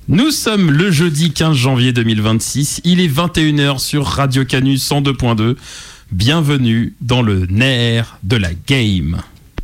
Nous sommes le jeudi 15 janvier 2026, il est 21h sur Radio Canu 102.2. Bienvenue dans le nerf de la game.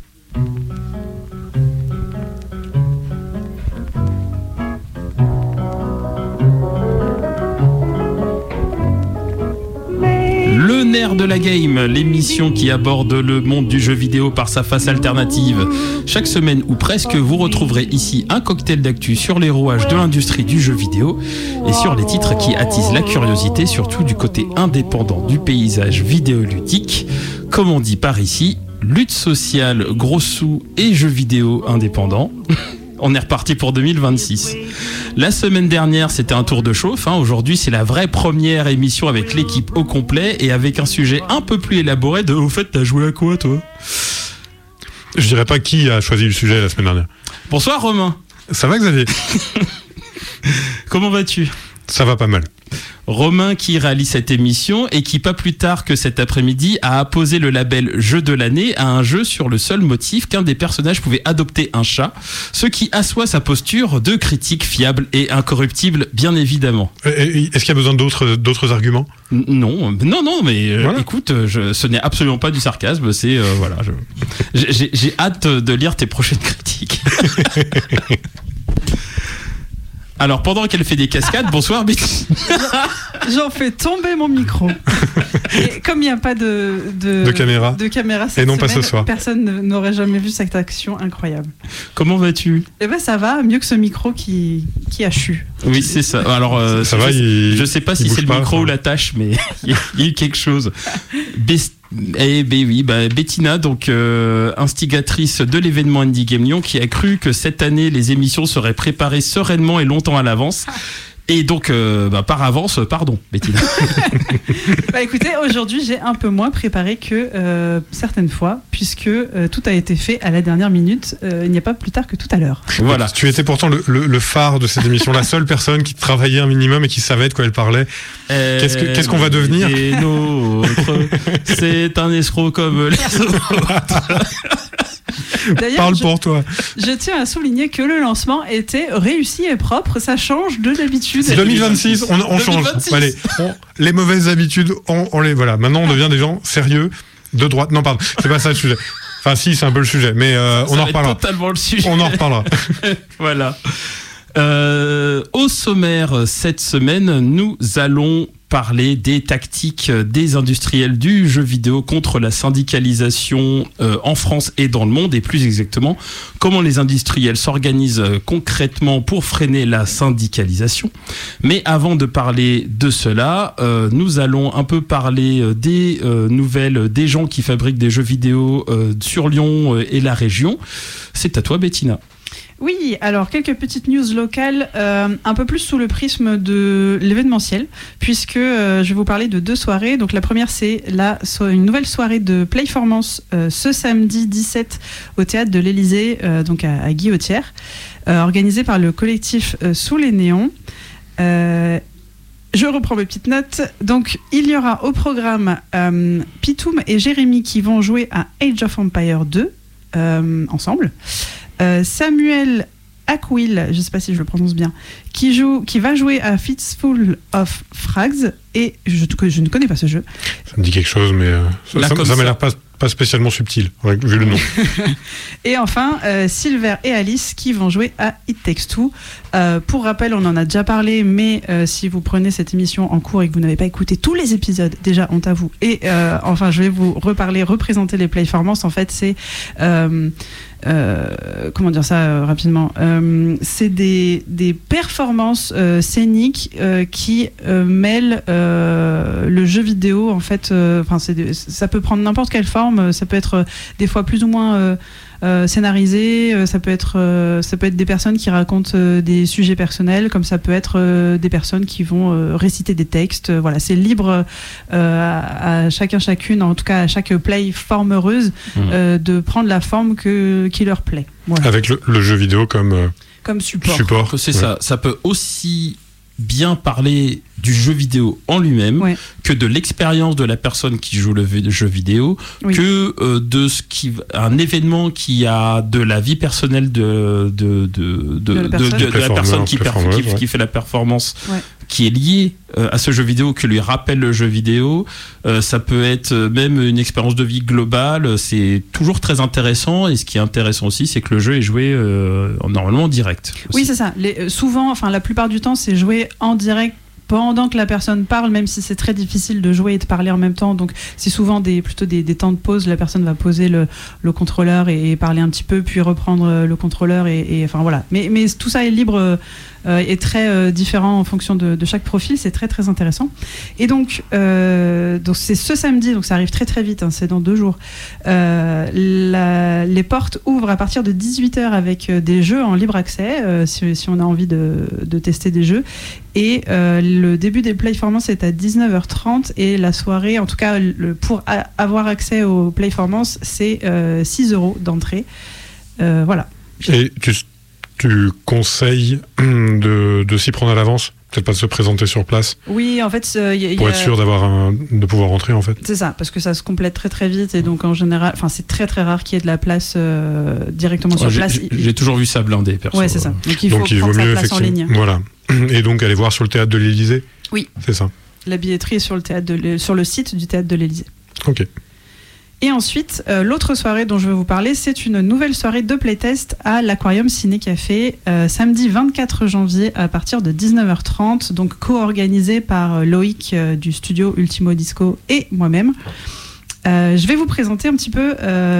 Le nerf de la game, l'émission qui aborde le monde du jeu vidéo par sa face alternative. Chaque semaine ou presque, vous retrouverez ici un cocktail d'actu sur les rouages de l'industrie du jeu vidéo et sur les titres qui attisent la curiosité, surtout du côté indépendant du paysage vidéoludique. Comme on dit par ici, lutte sociale, gros sous et jeux vidéo indépendants. On est reparti pour 2026. La semaine dernière, c'était un tour de chauffe. Aujourd'hui, c'est la vraie première émission avec l'équipe au complet et avec un sujet un peu plus élaboré de « Au fait, t'as joué à quoi, toi ?» Je dirais pas qui a choisi le sujet la semaine dernière. Bonsoir, Romain. Ça va, Xavier? Comment vas-tu? Ça va pas mal. Romain qui réalise cette émission et qui, pas plus tard que cet après-midi, a apposé le label Jeu de l'année à un jeu sur le seul motif qu'un des personnages pouvait adopter un chat, ce qui assoit sa posture de critique fiable et incorruptible, bien évidemment. Est-ce qu'il y a besoin d'autres arguments? Non, mais voilà. Écoute, ce n'est absolument pas du sarcasme, c'est... voilà, j'ai hâte de lire tes prochaines critiques. Alors, pendant qu'elle fait des cascades, bonsoir Betty. J'en fais tomber mon micro. Et comme il n'y a pas de caméra cette et non semaine, pas ce soir, personne n'aurait jamais vu cette action incroyable. Comment vas-tu? Eh ben ça va, mieux que ce micro qui a chu. Oui, c'est ça. Alors, ça va, je sais pas si c'est le micro ou la tâche, mais il y a eu quelque chose. Bettina, donc instigatrice de l'événement Indie Game Lyon, qui a cru que cette année les émissions seraient préparées sereinement et longtemps à l'avance. Et donc, par avance, pardon, Bettina. Écoutez, aujourd'hui, j'ai un peu moins préparé que certaines fois, puisque tout a été fait à la dernière minute. Il n'y a pas plus tard que tout à l'heure. Voilà. Tu étais pourtant le phare de cette émission, la seule personne qui travaillait un minimum et qui savait de quoi elle parlait. Qu'est-ce qu'on va devenir? Et nôtres, c'est un escroc comme les autres. D'ailleurs, parle pour toi. Je tiens à souligner que le lancement était réussi et propre. Ça change de d'habitude. 2026, on change. Allez, les mauvaises habitudes, on les voilà. Maintenant, on devient des gens sérieux, de droite. Non, pardon, c'est pas ça le sujet. Enfin, si, c'est un peu le sujet, mais on en reparlera. Totalement le sujet. On en reparlera. Voilà. Au sommaire cette semaine, nous allons parler des tactiques des industriels du jeu vidéo contre la syndicalisation en France et dans le monde, et plus exactement comment les industriels s'organisent concrètement pour freiner la syndicalisation. Mais avant de parler de cela, nous allons un peu parler des nouvelles des gens qui fabriquent des jeux vidéo sur Lyon et la région. C'est à toi, Bettina. Oui, alors quelques petites news locales, un peu plus sous le prisme de l'événementiel, puisque je vais vous parler de 2 soirées. Donc la première, c'est une nouvelle soirée de Playformance ce samedi 17 au théâtre de l'Élysée, donc à Guillotière, organisée par le collectif Sous les Néons. Je reprends mes petites notes. Donc, il y aura au programme Pitoum et Jérémy qui vont jouer à Age of Empires 2 ensemble. Samuel Ackwill, je ne sais pas si je le prononce bien, qui va jouer à Fistful of Frags, et je ne connais pas ce jeu. Ça me dit quelque chose, mais ça m'a l'air pas spécialement subtil, vu le nom. Et enfin, Silver et Alice qui vont jouer à It Takes Two. Pour rappel, on en a déjà parlé, mais si vous prenez cette émission en cours et que vous n'avez pas écouté tous les épisodes, déjà, honte à vous. Et enfin, je vais vous représenter les Playformance. En fait, c'est... comment dire ça rapidement, c'est des performances scéniques qui mêlent le jeu vidéo, en fait. Ça peut prendre n'importe quelle forme, ça peut être des fois plus ou moins scénarisé, ça peut être des personnes qui racontent des sujets personnels, comme ça peut être des personnes qui vont réciter des textes. Voilà, c'est libre à chacune, en tout cas à chaque playformeuse, de prendre la forme qui leur plaît. Voilà. Avec le jeu vidéo comme support. C'est ça. Ça peut aussi bien parler du jeu vidéo en lui-même, que de l'expérience de la personne qui joue le jeu vidéo, que de un événement qui a de la vie personnelle de la personne qui fait la performance, qui est liée à ce jeu vidéo, que lui rappelle le jeu vidéo. Ça peut être même une expérience de vie globale. C'est toujours très intéressant, et ce qui est intéressant aussi, c'est que le jeu est joué normalement en direct aussi. Oui, c'est ça. Souvent, la plupart du temps, c'est joué en direct pendant que la personne parle, même si c'est très difficile de jouer et de parler en même temps. Donc c'est souvent plutôt des temps de pause. La personne va poser le contrôleur et parler un petit peu, puis reprendre le contrôleur et enfin voilà. Mais tout ça est libre et très différent en fonction de chaque profil. C'est très très intéressant. Et donc c'est ce samedi, donc ça arrive très très vite, c'est dans 2 jours. Les portes ouvrent à partir de 18h avec des jeux en libre accès, si on a envie de tester des jeux. Et le début des Playformance est à 19h30, et la soirée, en tout cas pour avoir accès aux Playformance, c'est 6€ d'entrée. Voilà. Et tu conseilles de s'y prendre à l'avance, peut-être pas de se présenter sur place? Oui, en fait, pour être sûr de pouvoir rentrer, en fait. C'est ça, parce que ça se complète très très vite, et donc en général, c'est très très rare qu'il y ait de la place directement sur place. J'ai toujours vu ça blindé, perso. Ouais, c'est ça. Donc il vaut mieux, place en ligne. Voilà. Et donc aller voir sur le théâtre de l'Élysée. Oui. C'est ça. La billetterie est sur le site du théâtre de l'Élysée. Ok. Et ensuite, l'autre soirée dont je vais vous parler, c'est une nouvelle soirée de playtest à l'Aquarium Ciné Café, samedi 24 janvier à partir de 19h30, donc co-organisée par Loïc du studio Ultimo Disco et moi-même. Je vais vous présenter un petit peu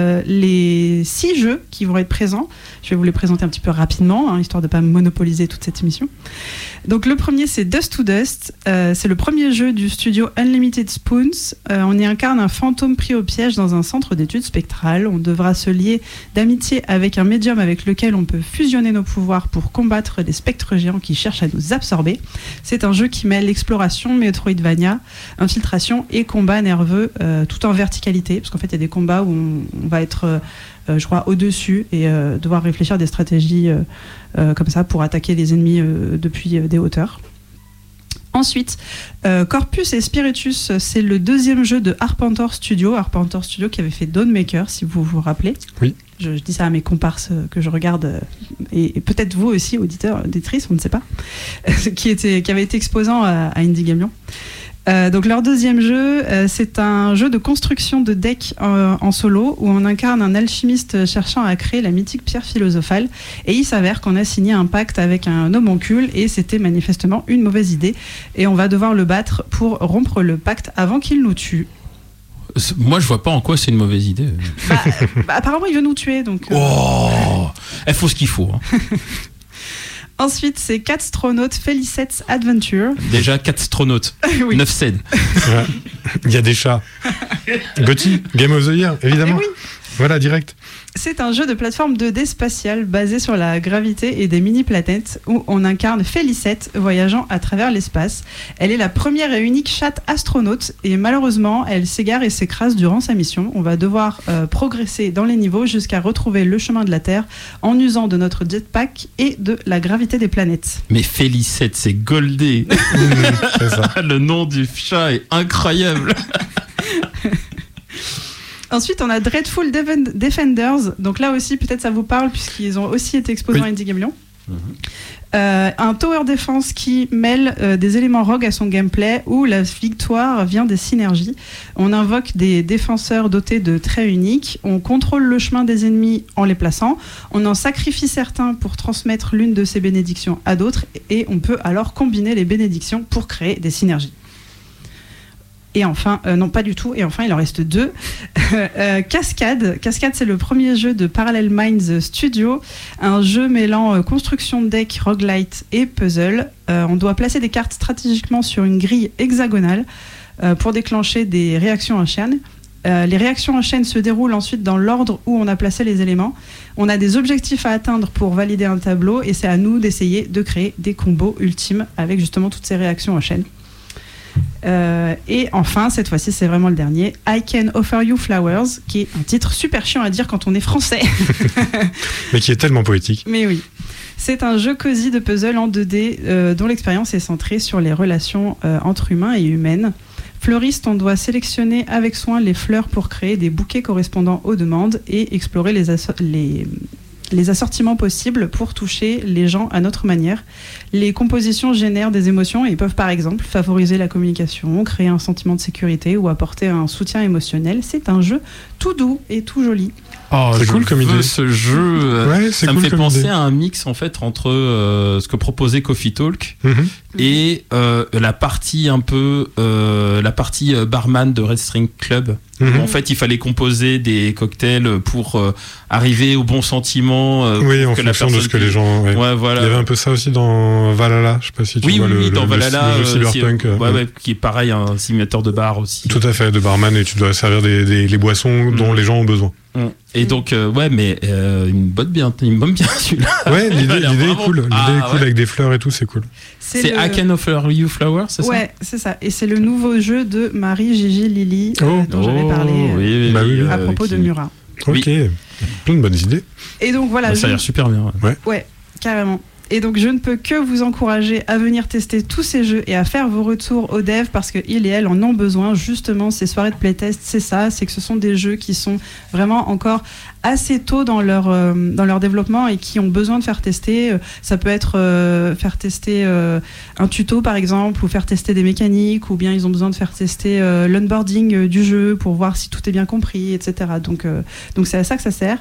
les 6 jeux qui vont être présents. Je vais vous les présenter un petit peu rapidement, histoire de ne pas monopoliser toute cette émission. Donc le premier, c'est Dust to Dust. C'est le premier jeu du studio Unlimited Spoons. On y incarne un fantôme pris au piège dans un centre d'études spectrales. On devra se lier d'amitié avec un médium avec lequel on peut fusionner nos pouvoirs pour combattre des spectres géants qui cherchent à nous absorber. C'est un jeu qui mêle exploration, Metroidvania, infiltration et combat nerveux, tout en verticalité, parce qu'en fait il y a des combats où on va être je crois au-dessus et devoir réfléchir à des stratégies comme ça pour attaquer les ennemis depuis des hauteurs. Ensuite, Corpus et Spiritus, c'est le deuxième jeu de Arpentor Studio qui avait fait Dawnmaker, si vous vous rappelez. Oui. Je dis ça à mes comparses que je regarde, et peut-être vous aussi, auditeurs, auditrices, on ne sait pas, qui avait été exposant à Indie Game Lyon. Donc leur deuxième jeu, c'est un jeu de construction de decks en solo, où on incarne un alchimiste cherchant à créer la mythique pierre philosophale, et il s'avère qu'on a signé un pacte avec un homoncule, et c'était manifestement une mauvaise idée, et on va devoir le battre pour rompre le pacte avant qu'il nous tue. Moi je vois pas en quoi c'est une mauvaise idée. Apparemment il veut nous tuer, donc... Elle faut ce qu'il faut. Ensuite, c'est Catstronaut Felicettes Adventure. Déjà, Catstronaut. Oui. 9 scènes. Ouais. Il y a des chats. Gotti, Game of the Year, évidemment. Oui. Voilà, direct. C'est un jeu de plateforme 2D spatiale basé sur la gravité et des mini-planètes où on incarne Felicette voyageant à travers l'espace. Elle est la première et unique chatte astronaute et malheureusement, elle s'égare et s'écrase durant sa mission. On va devoir progresser dans les niveaux jusqu'à retrouver le chemin de la Terre en usant de notre jetpack et de la gravité des planètes. Mais Felicette, c'est goldé. C'est ça. Le nom du chat est incroyable. Ensuite, on a Dreadful Defenders. Donc là aussi, peut-être ça vous parle, puisqu'ils ont aussi été exposés à Indie Game Lyon. Un tower defense qui mêle des éléments rogue à son gameplay, où la victoire vient des synergies. On invoque des défenseurs dotés de traits uniques. On contrôle le chemin des ennemis en les plaçant. On en sacrifie certains pour transmettre l'une de ces bénédictions à d'autres. Et on peut alors combiner les bénédictions pour créer des synergies. Et enfin, non pas du tout, et enfin il en reste 2. Cascade, c'est le premier jeu de Parallel Minds Studio, un jeu mêlant construction de deck, roguelite et puzzle. On doit placer des cartes stratégiquement sur une grille hexagonale pour déclencher des réactions en chaîne. Les réactions en chaîne se déroulent ensuite dans l'ordre où on a placé les éléments. On a des objectifs à atteindre pour valider un tableau, et c'est à nous d'essayer de créer des combos ultimes avec justement toutes ces réactions en chaîne. Et enfin, cette fois-ci, c'est vraiment le dernier, I Can Offer You Flowers, qui est un titre super chiant à dire quand on est français. Mais qui est tellement poétique. Mais oui. C'est un jeu cosy de puzzle en 2D dont l'expérience est centrée sur les relations entre humains et humaines. Fleuriste, on doit sélectionner avec soin les fleurs pour créer des bouquets correspondant aux demandes et explorer les assortiments possibles pour toucher les gens à notre manière. Les compositions génèrent des émotions et peuvent par exemple favoriser la communication, créer un sentiment de sécurité ou apporter un soutien émotionnel. C'est un jeu tout doux et tout joli. Oh, c'est cool comme idée. Ce jeu, ça me fait penser idée. À un mix en fait entre ce que proposait Coffee Talk et la partie un peu la partie barman de Red String Club. En fait, il fallait composer des cocktails pour arriver au bon sentiment. Oui, en fonction de ce que les gens. Ouais, voilà. Il y avait un peu ça aussi dans Valhalla. Je sais pas si tu vois dans Valhalla, le cyberpunk. Qui est pareil, un simulateur de bar aussi. Tout à fait, de barman, et tu dois servir les boissons dont les gens ont besoin. Et donc, il me botte bien celui-là. Ouais, l'idée est cool. L'idée est cool avec des fleurs et tout, c'est cool. C'est I Can Offer You Flowers, c'est ça? Ouais, c'est ça. Et c'est le nouveau jeu de Marie Gigi Lily dont j'avais parlé à propos de Murat. Ok, plein de bonnes idées. Et donc voilà. Ça a l'air super bien. Ouais, carrément. Et donc, je ne peux que vous encourager à venir tester tous ces jeux et à faire vos retours aux devs parce qu'ils et elles en ont besoin. Justement, ces soirées de playtest, c'est ça, c'est que ce sont des jeux qui sont vraiment encore assez tôt dans leur développement et qui ont besoin de faire tester. Ça peut être faire tester un tuto, par exemple, ou faire tester des mécaniques, ou bien ils ont besoin de faire tester l'onboarding du jeu pour voir si tout est bien compris, etc. Donc c'est à ça que ça sert.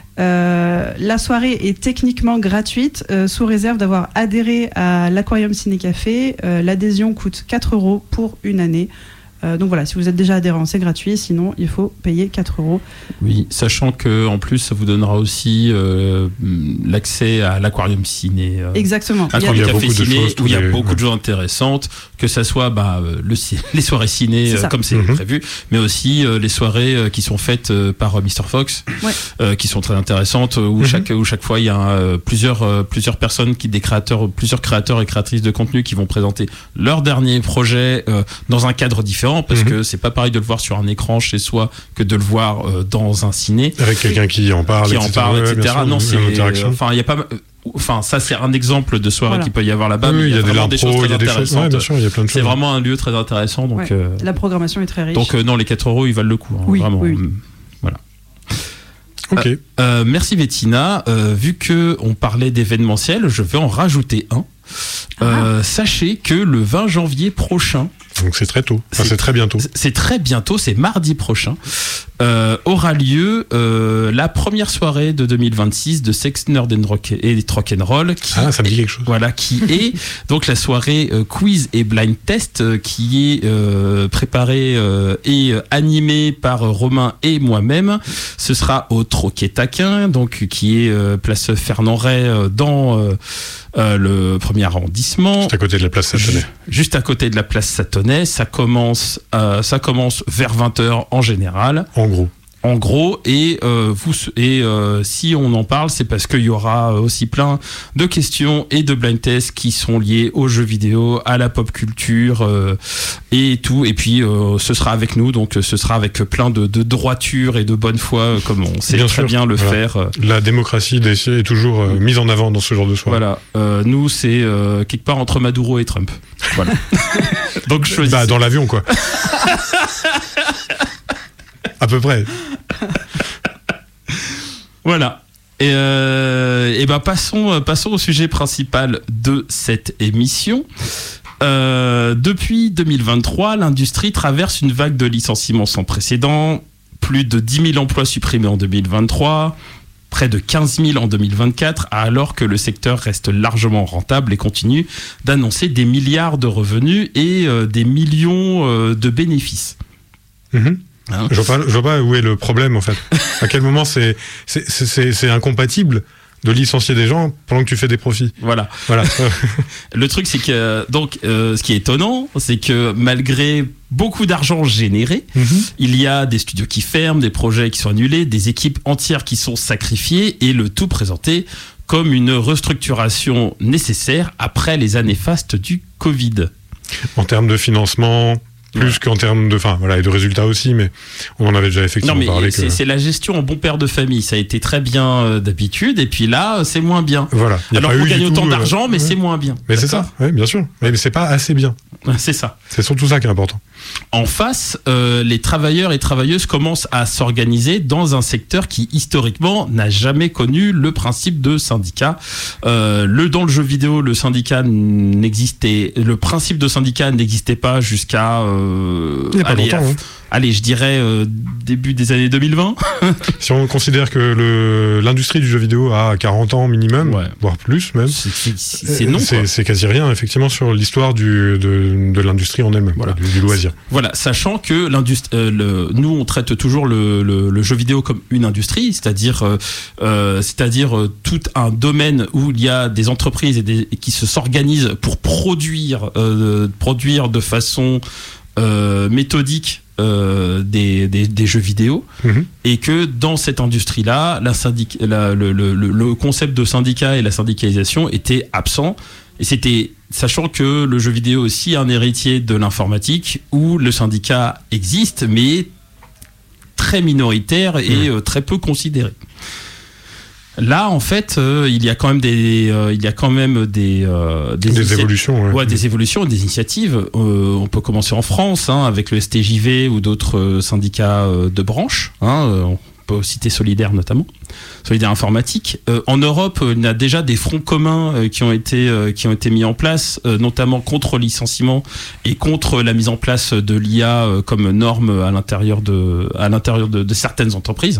La soirée est techniquement gratuite sous réserve d'avoir adhéré à l'Aquarium Ciné Café. L'adhésion coûte 4€ pour une année. Donc voilà, si vous êtes déjà adhérent, c'est gratuit. Sinon, il faut payer 4€. Oui, sachant que en plus, ça vous donnera aussi l'accès à l'Aquarium Ciné. Exactement. Aquarium Café Ciné, où il y a beaucoup de choses intéressantes, que ça soit les soirées ciné comme c'est prévu, mais aussi les soirées qui sont faites par Mr. Fox, qui sont très intéressantes, où chaque fois il y a plusieurs personnes plusieurs créateurs et créatrices de contenu qui vont présenter leur dernier projet dans un cadre différent. Parce que c'est pas pareil de le voir sur un écran chez soi que de le voir dans un ciné. Avec quelqu'un qui en parle, etc. Non, il y a pas. Enfin, ça c'est un exemple de soirée qu'il peut y avoir là-bas. Oui, mais il y a vraiment des choses très intéressantes. Bien sûr, il y a plein de choses. C'est vraiment un lieu très intéressant. Donc, la programmation est très riche. Donc non, les 4€ ils valent le coup. Vraiment. Oui. Voilà. Ok. Merci Bettina. Vu que on parlait d'événementiel, je vais en rajouter un. Sachez que le 20 janvier prochain. Donc c'est très tôt. C'est très bientôt. C'est très bientôt, c'est mardi prochain. Aura lieu la première soirée de 2026 de Sex, Nerd and Rock'n'Roll. Ça me dit quelque chose. Voilà, qui est donc la soirée quiz et blind test qui est préparée et animée par Romain et moi-même. Ce sera au Troquet Taquin, donc qui est place Fernand Ray dans le 1er arrondissement. Juste à côté de la place Satonnet. Juste à côté de la place Satonnet. Ça commence vers 20h en général. En gros, et si on en parle, c'est parce qu'il y aura aussi plein de questions et de blind tests qui sont liés aux jeux vidéo, à la pop culture et tout. Et puis, ce sera avec nous, donc ce sera avec plein de droiture et de bonne foi, comme on sait bien le faire. La démocratie est toujours mise en avant dans ce genre de soirée. Voilà. Nous, c'est quelque part entre Maduro et Trump. Voilà. Donc, choisissez. Dans l'avion, quoi. À peu près. Voilà. Et passons au sujet principal de cette émission. Depuis 2023, l'industrie traverse une vague de licenciements sans précédent. Plus de 10 000 emplois supprimés en 2023. Près de 15 000 en 2024, alors que le secteur reste largement rentable et continue d'annoncer des milliards de revenus et des millions de bénéfices. Je vois pas où est le problème en fait. À quel moment c'est incompatible de licencier des gens pendant que tu fais des profits. Voilà. Le truc, c'est que ce qui est étonnant, c'est que malgré beaucoup d'argent généré, il y a des studios qui ferment, des projets qui sont annulés, des équipes entières qui sont sacrifiées, et le tout présenté comme une restructuration nécessaire après les années fastes du Covid. En termes de financement, plus qu'en termes de, et de résultats aussi, mais on en avait déjà effectivement parlé. C'est la gestion en bon père de famille. Ça a été très bien d'habitude, et puis là, c'est moins bien. Voilà. Alors on gagne autant d'argent, mais c'est moins bien. Mais c'est ça, oui, bien sûr. Mais c'est pas assez bien. C'est ça. C'est surtout ça qui est important. En face, les travailleurs et travailleuses commencent à s'organiser dans un secteur qui historiquement n'a jamais connu le principe de syndicat. Dans le jeu vidéo, le principe de syndicat n'existait pas jusqu'à je dirais début des années 2020. Si on considère que l'industrie du jeu vidéo a 40 ans minimum, voire plus même, c'est quasi rien effectivement sur l'histoire de l'industrie en elle-même, du loisir. Voilà, sachant que nous on traite toujours le jeu vidéo comme une industrie, c'est-à-dire tout un domaine où il y a des entreprises qui s'organisent pour produire de façon méthodique des jeux vidéo, et que dans cette industrie-là, le concept de syndicat et la syndicalisation était absent. Et sachant que le jeu vidéo aussi est un héritier de l'informatique, où le syndicat existe, mais très minoritaire et très peu considéré. Là, en fait, il y a quand même des évolutions, des évolutions, des initiatives. On peut commencer en France, avec le STJV ou d'autres syndicats de branche. On peut citer Solidaire notamment, Solidaire Informatique. En Europe, il y a déjà des fronts communs qui ont été mis en place, notamment contre le licenciement et contre la mise en place de l'IA comme norme à l'intérieur de certaines entreprises.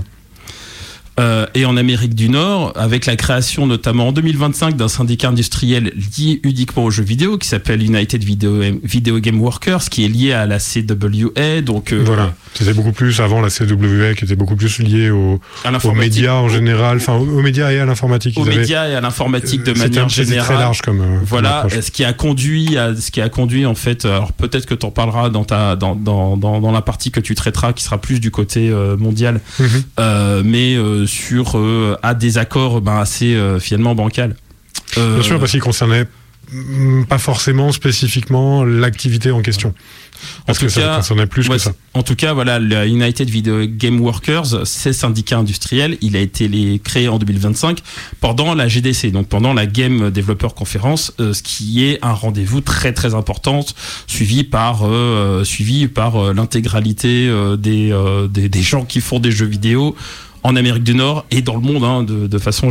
Et en Amérique du Nord, avec la création notamment en 2025 d'un syndicat industriel lié uniquement aux jeux vidéo qui s'appelle United Video Game Workers, qui est lié à la CWA. Donc c'était beaucoup plus avant la CWA, qui était beaucoup plus liée aux médias en général, aux médias et à l'informatique. Aux médias et à l'informatique de manière générale. Très large comme ce qui a conduit en fait. Alors peut-être que tu en parleras dans la partie que tu traiteras, qui sera plus du côté mondial, mais à des accords assez finalement bancals. Bien sûr, parce qu'il concernait pas forcément spécifiquement l'activité en question. Parce que ça concernait plus que ça. En tout cas, le United Video Game Workers, c'est syndicat industriel. Il a été créé en 2025 pendant la GDC, donc pendant la Game Developer Conference, ce qui est un rendez-vous très très important, suivi par l'intégralité des gens qui font des jeux vidéo en Amérique du Nord et dans le monde, de façon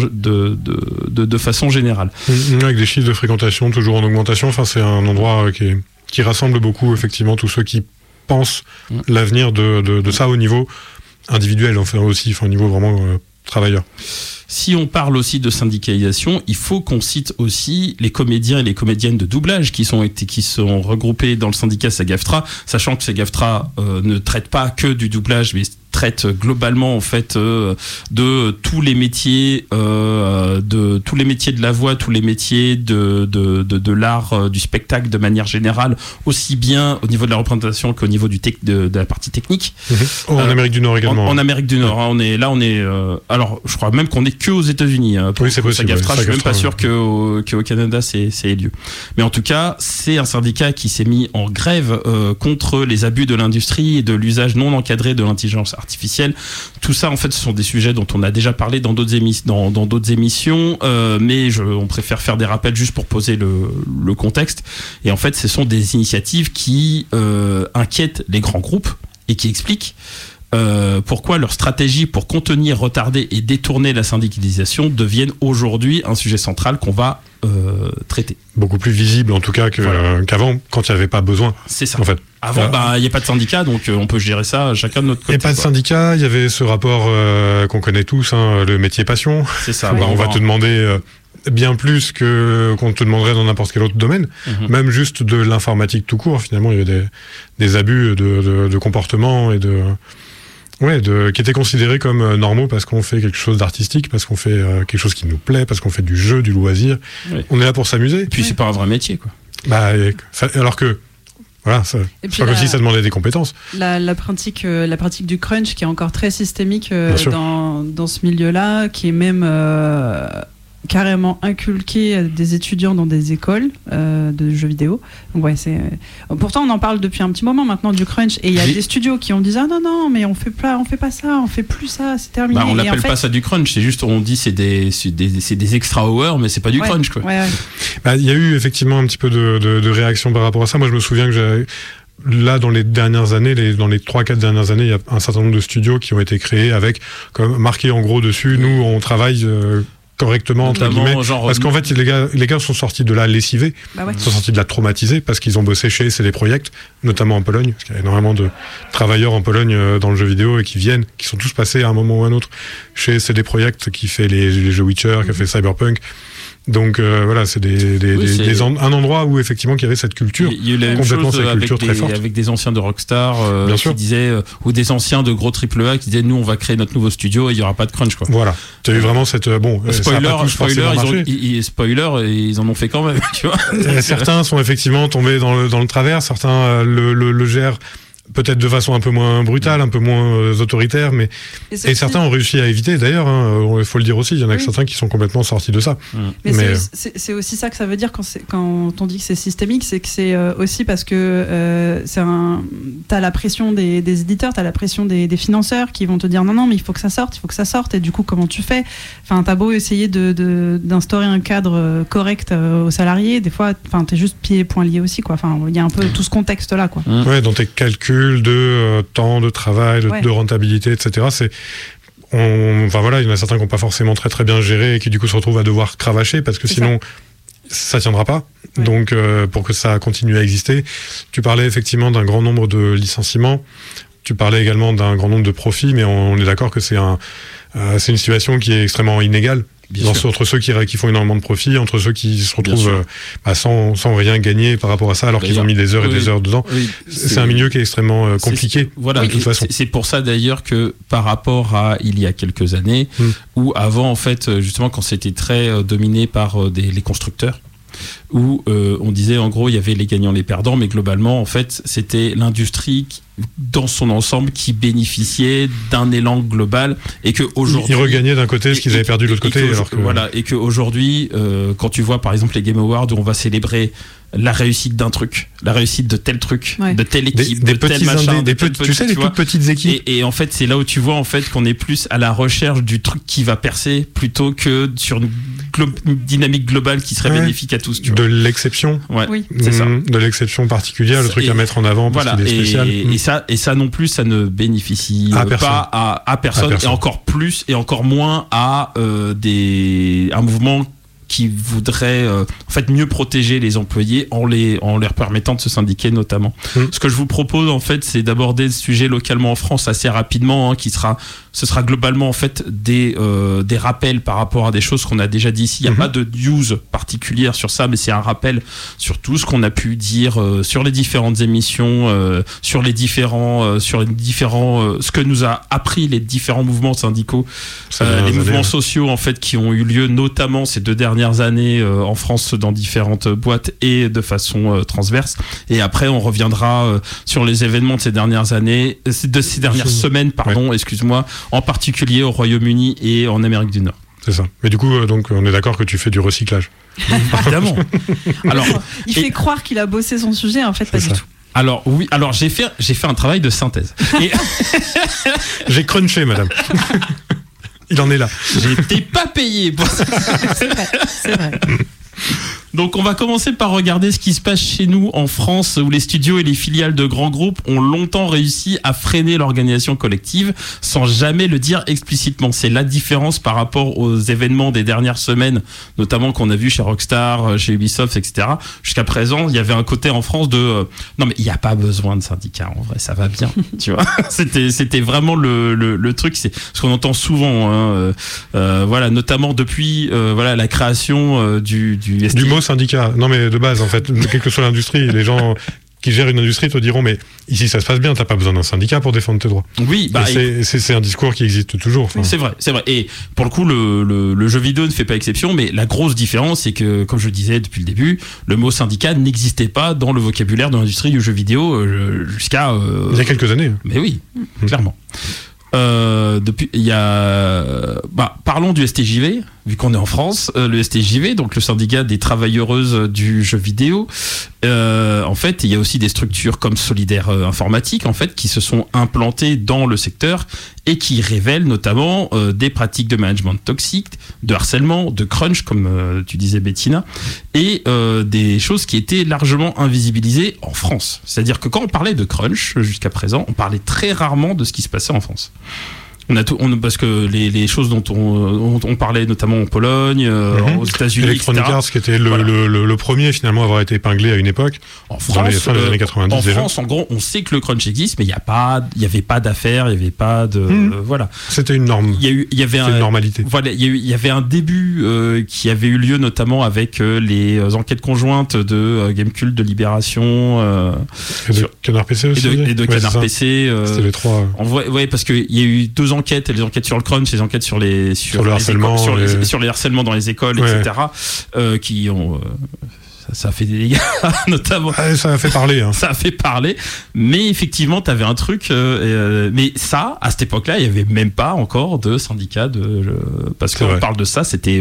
générale. Avec des chiffres de fréquentation toujours en augmentation. C'est un endroit qui rassemble beaucoup effectivement tous ceux qui pensent l'avenir de ça au niveau individuel, aussi, au niveau vraiment travailleur. Si on parle aussi de syndicalisation, il faut qu'on cite aussi les comédiens et les comédiennes de doublage qui sont regroupés dans le syndicat SAG-AFTRA, sachant que SAG-AFTRA ne traite pas que du doublage, mais traite globalement en fait de tous les métiers, de la voix, tous les métiers de l'art, du spectacle de manière générale, aussi bien au niveau de la représentation qu'au niveau de la partie technique. En Amérique du Nord également. En Amérique du Nord, alors je crois même qu'on est que aux États-Unis. Oui, c'est possible. SAG-AFTRA, je suis même pas sûr qu'au Canada c'est lieu. Mais en tout cas, c'est un syndicat qui s'est mis en grève contre les abus de l'industrie et de l'usage non encadré de l'intelligence artificielle. Tout ça, en fait, ce sont des sujets dont on a déjà parlé dans d'autres émissions, mais on préfère faire des rappels juste pour poser le contexte. Et en fait, ce sont des initiatives qui inquiètent les grands groupes et qui expliquent pourquoi leur stratégie pour contenir, retarder et détourner la syndicalisation deviennent aujourd'hui un sujet central qu'on va traiter. Beaucoup plus visible en tout cas qu'avant, quand il n'y avait pas besoin. C'est ça. En fait. Avant, il n'y a pas de syndicat, donc on peut gérer ça chacun de notre côté. Il n'y a pas de syndicat, il y avait ce rapport qu'on connaît tous, le métier passion. C'est ça. On va te demander bien plus qu'on te demanderait dans n'importe quel autre domaine, même juste de l'informatique tout court. Finalement, il y avait des abus de comportement et qui étaient considérés comme normaux parce qu'on fait quelque chose d'artistique, parce qu'on fait quelque chose qui nous plaît, parce qu'on fait du jeu, du loisir. Oui. On est là pour s'amuser. Et puis c'est pas un vrai métier, quoi. Alors que c'est pas comme si ça demandait des compétences. La pratique du crunch qui est encore très systémique dans ce milieu-là, qui est même carrément inculqué des étudiants dans des écoles de jeux vidéo. Donc ouais, pourtant on en parle depuis un petit moment maintenant du crunch, et il y a des studios qui ont dit non mais on fait pas ça, on fait plus ça, c'est terminé. On l'appelle pas ça du crunch, c'est juste on dit c'est des extra hours, mais c'est pas du crunch quoi. Ouais. Il y a eu effectivement un petit peu de réaction par rapport à ça. Moi je me souviens que là, dans les dernières années, dans les 3-4 dernières années, il y a un certain nombre de studios qui ont été créés avec, comme marqué en gros dessus, nous on travaille correctement, entre guillemets, parce qu'en fait les gars sont sortis de là lessivés, sont sortis de là traumatisés, parce qu'ils ont bossé chez CD Projekt, notamment en Pologne, parce qu'il y a énormément de travailleurs en Pologne dans le jeu vidéo et qui sont tous passés à un moment ou à un autre chez CD Projekt, qui fait les jeux Witcher, qui a fait Cyberpunk. Donc voilà, c'est un endroit où effectivement il y avait cette culture, il y a eu la complètement même chose cette culture très forte. avec des anciens de Rockstar qui disaient, ou des anciens de gros AAA qui disaient nous on va créer notre nouveau studio et il y aura pas de crunch quoi. Voilà, tu as eu vraiment cette spoiler, ils en ont fait quand même, tu vois. Certains sont effectivement tombés dans le travers, certains le gèrent peut-être de façon un peu moins brutale, un peu moins autoritaire, mais et certains ont réussi à éviter. D'ailleurs, il faut le dire aussi, il y en a certains qui sont complètement sortis de ça. Mais c'est aussi ça que ça veut dire quand on dit que c'est systémique, c'est que c'est aussi parce que t'as la pression des éditeurs, t'as la pression des financeurs qui vont te dire non mais il faut que ça sorte, et du coup comment tu fais? Enfin, t'as beau essayer d'instaurer un cadre correct aux salariés, des fois, t'es juste pieds et poings liés aussi quoi. Enfin, il y a un peu tout ce contexte là quoi. Ouais, dans tes calculs de temps, de travail, de rentabilité, etc. Il y en a certains qui n'ont pas forcément très très bien géré et qui du coup se retrouvent à devoir cravacher parce que sinon ça tiendra pas. Ouais. Donc pour que ça continue à exister, tu parlais effectivement d'un grand nombre de licenciements, tu parlais également d'un grand nombre de profits, mais on est d'accord que c'est une situation qui est extrêmement inégale. Entre ceux qui font énormément de profits, entre ceux qui se retrouvent sans rien gagner par rapport à ça, alors qu'ils ont mis des heures et des heures dedans. Oui, c'est un milieu qui est extrêmement compliqué. Voilà, de toute façon. C'est pour ça d'ailleurs que par rapport à il y a quelques années, où avant en fait justement quand c'était très dominé par les constructeurs, où on disait en gros il y avait les gagnants, les perdants, mais globalement en fait c'était l'industrie dans son ensemble qui bénéficiait d'un élan global, et que aujourd'hui ils regagnaient d'un côté ce qu'ils avaient perdu de l'autre côté, voilà, et que aujourd'hui quand tu vois par exemple les Game Awards où on va célébrer la réussite d'un truc, la réussite de tel truc, de telle équipe, de tel machin, tu sais, les toutes petites équipes. Et en fait, c'est là où tu vois en fait qu'on est plus à la recherche du truc qui va percer plutôt que sur une dynamique globale qui serait bénéfique à tous. Tu vois. De l'exception. Oui, c'est ça. De l'exception particulière, le truc à mettre en avant parce qu'il est spécial. Et ça non plus, ça ne bénéficie pas à personne, et encore plus et encore moins à un mouvement qui voudrait en fait mieux protéger les employés en leur permettant de se syndiquer notamment. Ce que je vous propose en fait, c'est d'aborder le sujet localement en France assez rapidement, ce sera globalement en fait des rappels par rapport à des choses qu'on a déjà dit ici. Il n'y a pas de news particulière sur ça, mais c'est un rappel sur tout ce qu'on a pu dire sur les différentes émissions, sur les différents ce que nous a appris les différents mouvements syndicaux, les mouvements sociaux en fait qui ont eu lieu notamment ces 2 dernières années en France dans différentes boîtes et de façon transverse. Et après on reviendra sur les événements de ces dernières années, de ces dernières semaines, excuse-moi, en particulier au Royaume-Uni et en Amérique du Nord. C'est ça. Mais du coup, donc, on est d'accord que tu fais du recyclage. Évidemment. Alors, il fait croire qu'il a bossé son sujet, en fait, pas du tout. Alors oui, j'ai fait un travail de synthèse. Et... J'ai crunché, madame. Il en est là. J'étais pas payé pour ça. C'est vrai. Donc on va commencer par regarder ce qui se passe chez nous en France, où les studios et les filiales de grands groupes ont longtemps réussi à freiner l'organisation collective sans jamais le dire explicitement. C'est la différence par rapport aux événements des dernières semaines, notamment qu'on a vu chez Rockstar, chez Ubisoft, etc. Jusqu'à présent, il y avait un côté en France de non mais il n'y a pas besoin de syndicats, en vrai ça va bien, tu vois. C'était vraiment le truc, c'est ce qu'on entend souvent, voilà, notamment depuis la création du mot syndicat. Non mais de base en fait, quelle que soit l'industrie, les gens qui gèrent une industrie te diront mais ici ça se passe bien, t'as pas besoin d'un syndicat pour défendre tes droits. Oui, c'est un discours qui existe toujours. Enfin. C'est vrai. Et pour le coup, le jeu vidéo ne fait pas exception, mais la grosse différence, c'est que, comme je le disais depuis le début, le mot syndicat n'existait pas dans le vocabulaire de l'industrie du jeu vidéo jusqu'à... il y a quelques années. Mais oui, clairement. Depuis, il y a... parlons du STJV. vu qu'on est en France, le STJV, donc le syndicat des travailleuses du jeu vidéo, en fait, il y a aussi des structures comme Solidaire Informatique, en fait, qui se sont implantées dans le secteur et qui révèlent notamment des pratiques de management toxique, de harcèlement, de crunch, comme tu disais Bettina, et des choses qui étaient largement invisibilisées en France. C'est-à-dire que quand on parlait de crunch jusqu'à présent, on parlait très rarement de ce qui se passait en France. Parce que les choses dont on parlait notamment en Pologne, aux États-Unis, Electronic etc. Arts, qui était le premier finalement à avoir été épinglé à une époque, en France, dans les fins des années 90 en déjà. France, en gros, on sait que le crunch existe, mais il y avait pas d'affaires, il y avait pas de voilà. C'était une norme. Il y avait une normalité. Voilà, il y avait un début qui avait eu lieu notamment avec les enquêtes conjointes de Gamecult, de Libération, et de Canard PC aussi. et de Canard PC. C'était les trois. Ouais, parce qu'il y a eu 2 enquêtes, les enquêtes sur le crunch, les enquêtes sur le harcèlement, sur les harcèlements dans les écoles, ouais. etc. Qui ont ça a fait des dégâts notamment. Ça a fait parler. Hein. Ça a fait parler, mais effectivement, t'avais un truc. Mais ça, à cette époque-là, il y avait même pas encore de syndicat parce qu'on parle de ça, c'était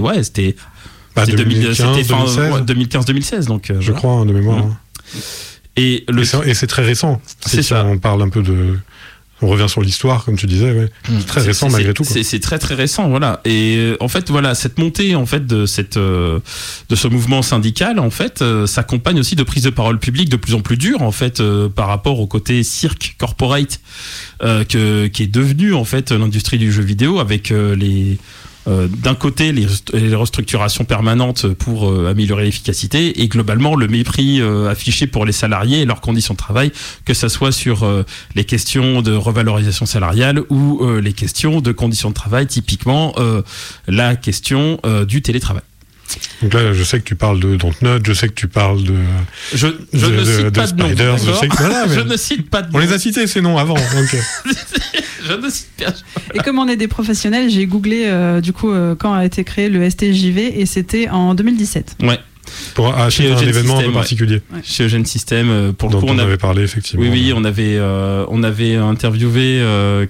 2015-2016, donc je crois de mémoire. Et c'est très récent. C'est ça. On parle un peu de. On revient sur l'histoire, comme tu disais, ouais. C'est très récent malgré tout. C'est très très récent, voilà. Et en fait, voilà, cette montée en fait de ce mouvement syndical, en fait, s'accompagne aussi de prises de parole publiques de plus en plus dures, en fait, par rapport au côté cirque corporate qui est devenu en fait l'industrie du jeu vidéo avec d'un côté les restructurations permanentes pour améliorer l'efficacité et globalement le mépris affiché pour les salariés et leurs conditions de travail, que ça soit sur les questions de revalorisation salariale ou les questions de conditions de travail, typiquement la question du télétravail. Donc là, je sais que tu parles de Dontnod, je sais que tu parles de. Je ne cite pas de nom. Je ne cite pas de nom. On les a cités ces noms avant. Donc. Je ne cite pas. Et comme on est des professionnels, j'ai googlé quand a été créé le STJV et c'était en 2017. Ouais. Pour acheter un événement un peu particulier. Ouais. Chez Eugène System, pour le coup, on avait parlé effectivement. Oui, on avait interviewé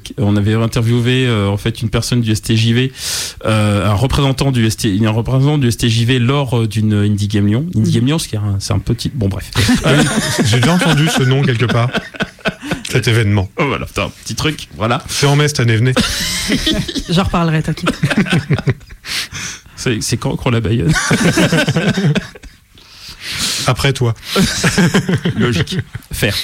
en fait une personne du STJV, un représentant du STJV lors d'une Indie Game Lyon. Indie Game Lyon, c'est un petit. Bon, bref. J'ai déjà entendu ce nom quelque part. Cet événement. Oh, voilà, un petit truc, voilà. C'est en mai cette année, venez. J'en reparlerai, t'inquiète. C'est quand qu'on la baïonne. Après toi. Logique. Faire.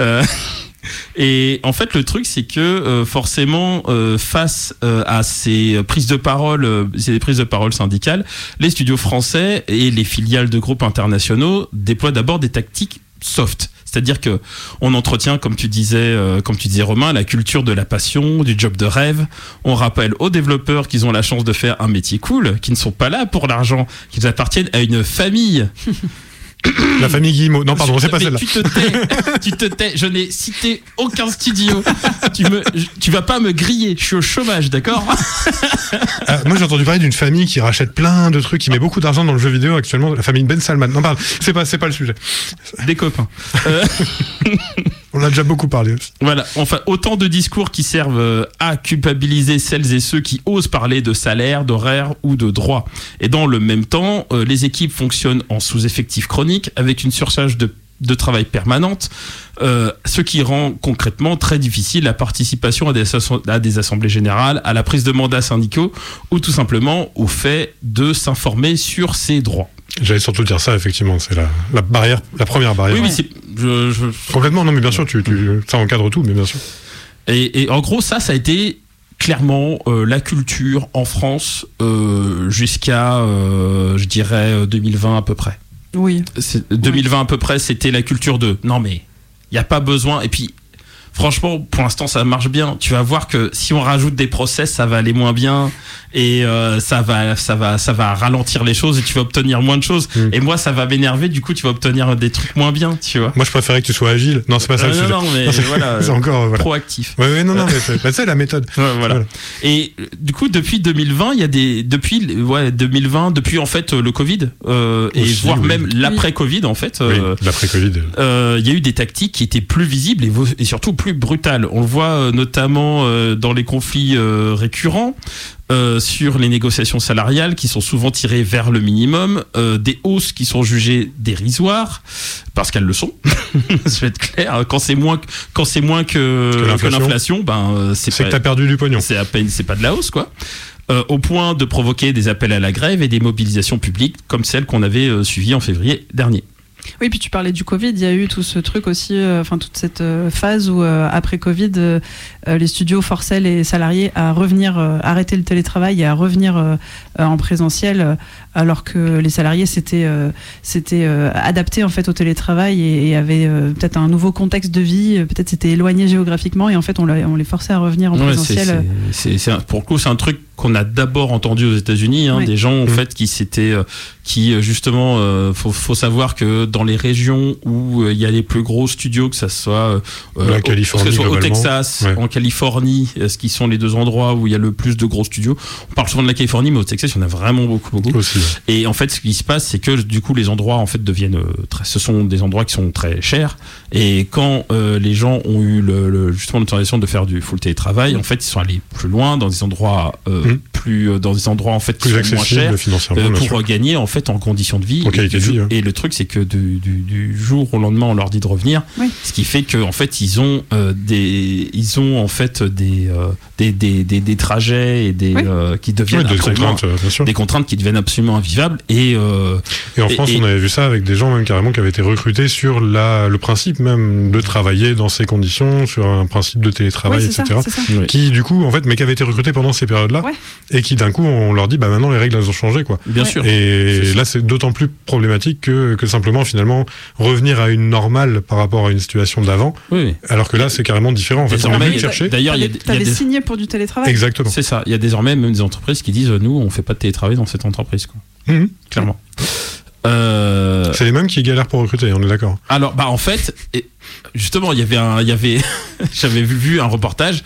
Et en fait, le truc, c'est que forcément, face à ces prises de parole syndicales, les studios français et les filiales de groupes internationaux déploient d'abord des tactiques soft. C'est-à-dire que on entretient, comme tu disais Romain, la culture de la passion, du job de rêve. On rappelle aux développeurs qu'ils ont la chance de faire un métier cool, qu'ils ne sont pas là pour l'argent, qu'ils appartiennent à une famille. La famille Guillemot. Non, pardon, c'est pas celle-là. Tu te tais. Je n'ai cité aucun studio. Tu vas pas me griller. Je suis au chômage, d'accord? Moi, j'ai entendu parler d'une famille qui rachète plein de trucs, qui met beaucoup d'argent dans le jeu vidéo actuellement. La famille Ben Salman. Non, pardon, c'est pas le sujet. Des copains. On a déjà beaucoup parlé aussi. Voilà. Enfin, autant de discours qui servent à culpabiliser celles et ceux qui osent parler de salaire, d'horaire ou de droit. Et dans le même temps, les équipes fonctionnent en sous-effectif chronique avec une surcharge de travail permanente, ce qui rend concrètement très difficile la participation à des assemblées générales, à la prise de mandats syndicaux ou tout simplement au fait de s'informer sur ses droits. J'allais surtout dire ça, effectivement, c'est la barrière, la première barrière. Oui, c'est complètement. Non, mais bien sûr, ça encadre tout, mais bien sûr. Et en gros, ça a été clairement la culture en France jusqu'à, je dirais, 2020 à peu près. Oui. 2020 à peu près, c'était la culture de non mais il y a pas besoin. Et puis franchement, pour l'instant, ça marche bien. Tu vas voir que si on rajoute des process, ça va aller moins bien et ça va ralentir les choses et tu vas obtenir moins de choses. Et moi, ça va m'énerver. Du coup, tu vas obtenir des trucs moins bien, tu vois. Moi, je préférais que tu sois agile. Non, c'est pas ça le sujet. Non, mais voilà. C'est encore proactif. Ouais, non, mais c'est la méthode. Voilà. Et du coup, depuis 2020, il y a depuis en fait le Covid et voire même l'après Covid en fait. L'après Covid. Il y a eu des tactiques qui étaient plus visibles et surtout plus plus brutales. On le voit notamment dans les conflits récurrents. Sur les négociations salariales qui sont souvent tirées vers le minimum, des hausses qui sont jugées dérisoires parce qu'elles le sont. Je vais être clair, quand c'est moins que l'inflation, c'est que t'as perdu du pognon. C'est pas de la hausse, quoi. Au point de provoquer des appels à la grève et des mobilisations publiques comme celles qu'on avait suivies en février dernier. Oui, puis tu parlais du Covid, il y a eu tout ce truc aussi, toute cette phase où après Covid, les studios forçaient les salariés à revenir, arrêter le télétravail et à revenir en présentiel, alors que les salariés s'étaient adaptés en fait au télétravail et avaient peut-être un nouveau contexte de vie, peut-être s'étaient éloignés géographiquement et en fait on les forçait à revenir en présentiel. Pour le coup, c'est un truc qu'on a d'abord entendu aux États-Unis, des gens en fait qui justement, faut savoir que dans les régions où il y a les plus gros studios, que ça soit la Californie, au Texas, en Californie, ce qui sont les deux endroits où il y a le plus de gros studios. On parle souvent de la Californie, mais au Texas, il y en a vraiment beaucoup. Aussi. Et en fait, ce qui se passe, c'est que du coup, les endroits en fait deviennent ce sont des endroits qui sont très chers. Et quand les gens ont eu justement l'autorisation de faire du full télétravail, en fait, ils sont allés plus loin dans des endroits dans des endroits en fait plus accessibles pour gagner en fait en conditions de vie. Et le truc, c'est que du jour au lendemain, on leur dit de revenir, ce qui fait que en fait, ils ont en fait des trajets et qui deviennent des contraintes qui deviennent absolument invivables. Et en France, on avait vu ça avec des gens même carrément qui avaient été recrutés sur le principe même de travailler dans ces conditions, sur un principe de télétravail, etc. Qui du coup, en fait, mais qui avaient été recrutés pendant ces périodes-là. Et qui d'un coup on leur dit maintenant les règles elles ont changé, quoi. Bien sûr. Et là c'est d'autant plus problématique que simplement finalement revenir à une normale par rapport à une situation d'avant. Alors que là c'est carrément différent. En fait, on vient chercher. D'ailleurs, t'avais signé pour du télétravail. Exactement. C'est ça. Il y a désormais même des entreprises qui disent nous on fait pas de télétravail dans cette entreprise, quoi. Clairement. C'est les mêmes qui galèrent pour recruter, on est d'accord. Alors, en fait, justement, j'avais vu un reportage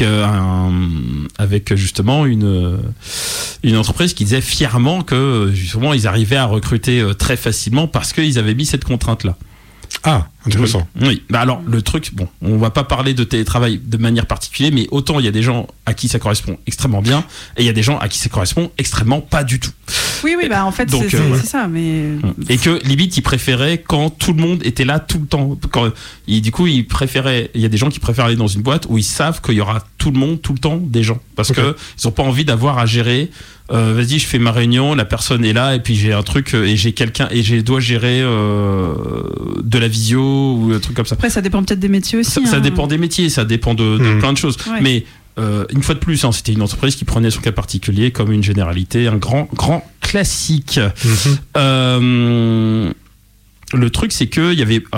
avec justement une entreprise qui disait fièrement que justement ils arrivaient à recruter très facilement parce qu'ils avaient mis cette contrainte-là. Ah, intéressant. Oui. Alors, le truc, on va pas parler de télétravail de manière particulière, mais autant il y a des gens à qui ça correspond extrêmement bien, et il y a des gens à qui ça correspond extrêmement pas du tout. Oui, en fait, c'est ça, mais... Et que, limite, ils préféraient quand tout le monde était là tout le temps. Du coup, il y a des gens qui préfèrent aller dans une boîte où ils savent qu'il y aura tout le monde, tout le temps, des gens. Parce que ils ont pas envie d'avoir à gérer... vas-y, je fais ma réunion, la personne est là, et puis j'ai un truc, et j'ai quelqu'un, et je dois gérer de la visio ou un truc comme ça. Après, ça dépend peut-être des métiers aussi. Ça dépend des métiers, ça dépend de plein de choses. Mais une fois de plus, c'était une entreprise qui prenait son cas particulier comme une généralité, un grand classique. Le truc, c'est que il y avait,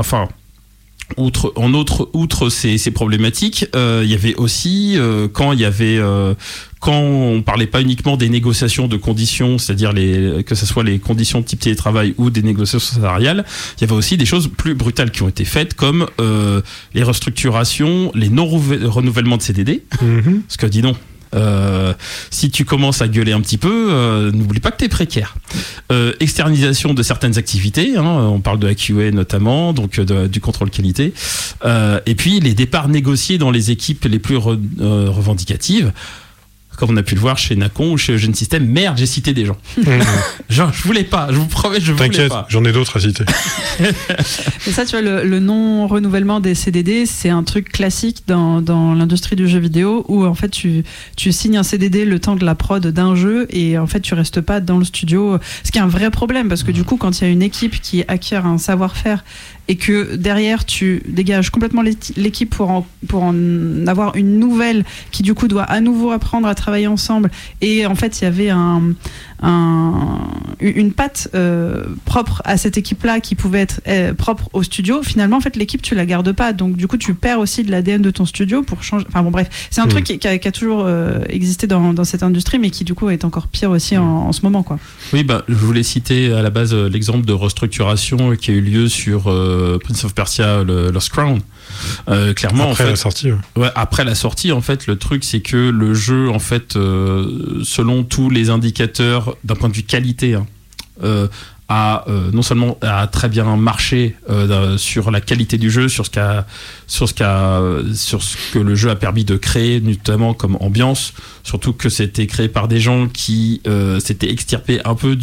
outre ces problématiques, il y avait aussi quand on parlait pas uniquement des négociations de conditions, c'est-à-dire que ce soit les conditions de type télétravail ou des négociations salariales, il y avait aussi des choses plus brutales qui ont été faites, comme les restructurations, les non-renouvellements de CDD. Parce que dis donc, si tu commences à gueuler un petit peu, n'oublie pas que t'es précaire. Externalisation de certaines activités, on parle de la QA notamment, donc du contrôle qualité, et puis les départs négociés dans les équipes les plus revendicatives, comme on a pu le voir chez Nacon ou chez Eugène System. Merde, j'ai cité des gens. Genre, je voulais pas, je vous promets, je voulais pas. T'inquiète, j'en ai d'autres à citer. Et ça, tu vois, le non-renouvellement des CDD, c'est un truc classique dans l'industrie du jeu vidéo où en fait tu signes un CDD le temps de la prod d'un jeu et en fait tu restes pas dans le studio. Ce qui est un vrai problème parce que du coup, quand il y a une équipe qui acquiert un savoir-faire et que derrière tu dégages complètement l'équipe pour en avoir une nouvelle qui du coup doit à nouveau apprendre à travailler ensemble, et en fait il y avait une patte propre à cette équipe-là qui pouvait être propre au studio. Finalement, en fait, l'équipe, tu la gardes pas. Donc, du coup, tu perds aussi de l'ADN de ton studio pour changer. Enfin, bon, bref. C'est un truc qui a toujours existé dans cette industrie, mais qui, du coup, est encore pire aussi en ce moment, quoi. Oui, je voulais citer à la base l'exemple de restructuration qui a eu lieu sur Prince of Persia, Lost Crown. Clairement, après la sortie. Après la sortie, en fait, le truc, c'est que le jeu, en fait, selon tous les indicateurs, d'un point de vue qualité, non seulement a très bien marché sur la qualité du jeu, sur ce que le jeu a permis de créer, notamment comme ambiance, surtout que c'était créé par des gens qui s'étaient extirpés un peu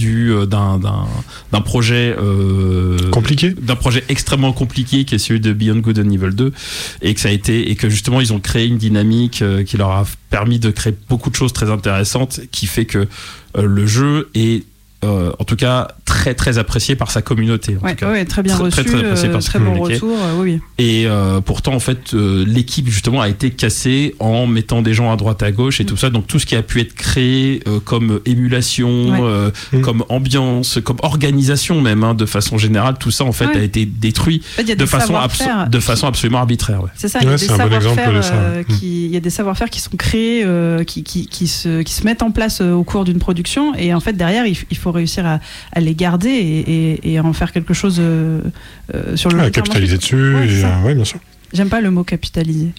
d'un projet compliqué, d'un projet extrêmement compliqué qui est celui de Beyond Good and Evil 2, et que justement ils ont créé une dynamique qui leur a permis de créer beaucoup de choses très intéressantes, qui fait que le jeu est en tout cas très très apprécié par sa communauté. Très bien reçu, très apprécié par sa très bon communauté. retour. Oui. Et pourtant en fait l'équipe justement a été cassée en mettant des gens à droite à gauche et tout ça. Donc tout ce qui a pu être créé comme émulation, comme ambiance, comme organisation même, de façon générale, tout ça en fait a été détruit de façon absolument arbitraire. C'est ça. Il y a des savoir-faire il y a des savoir-faire qui sont créés, qui se mettent en place au cours d'une production, et en fait derrière il faut réussir à les garder et en faire quelque chose sur le long terme. Capitaliser dessus, bien sûr. J'aime pas le mot capitaliser.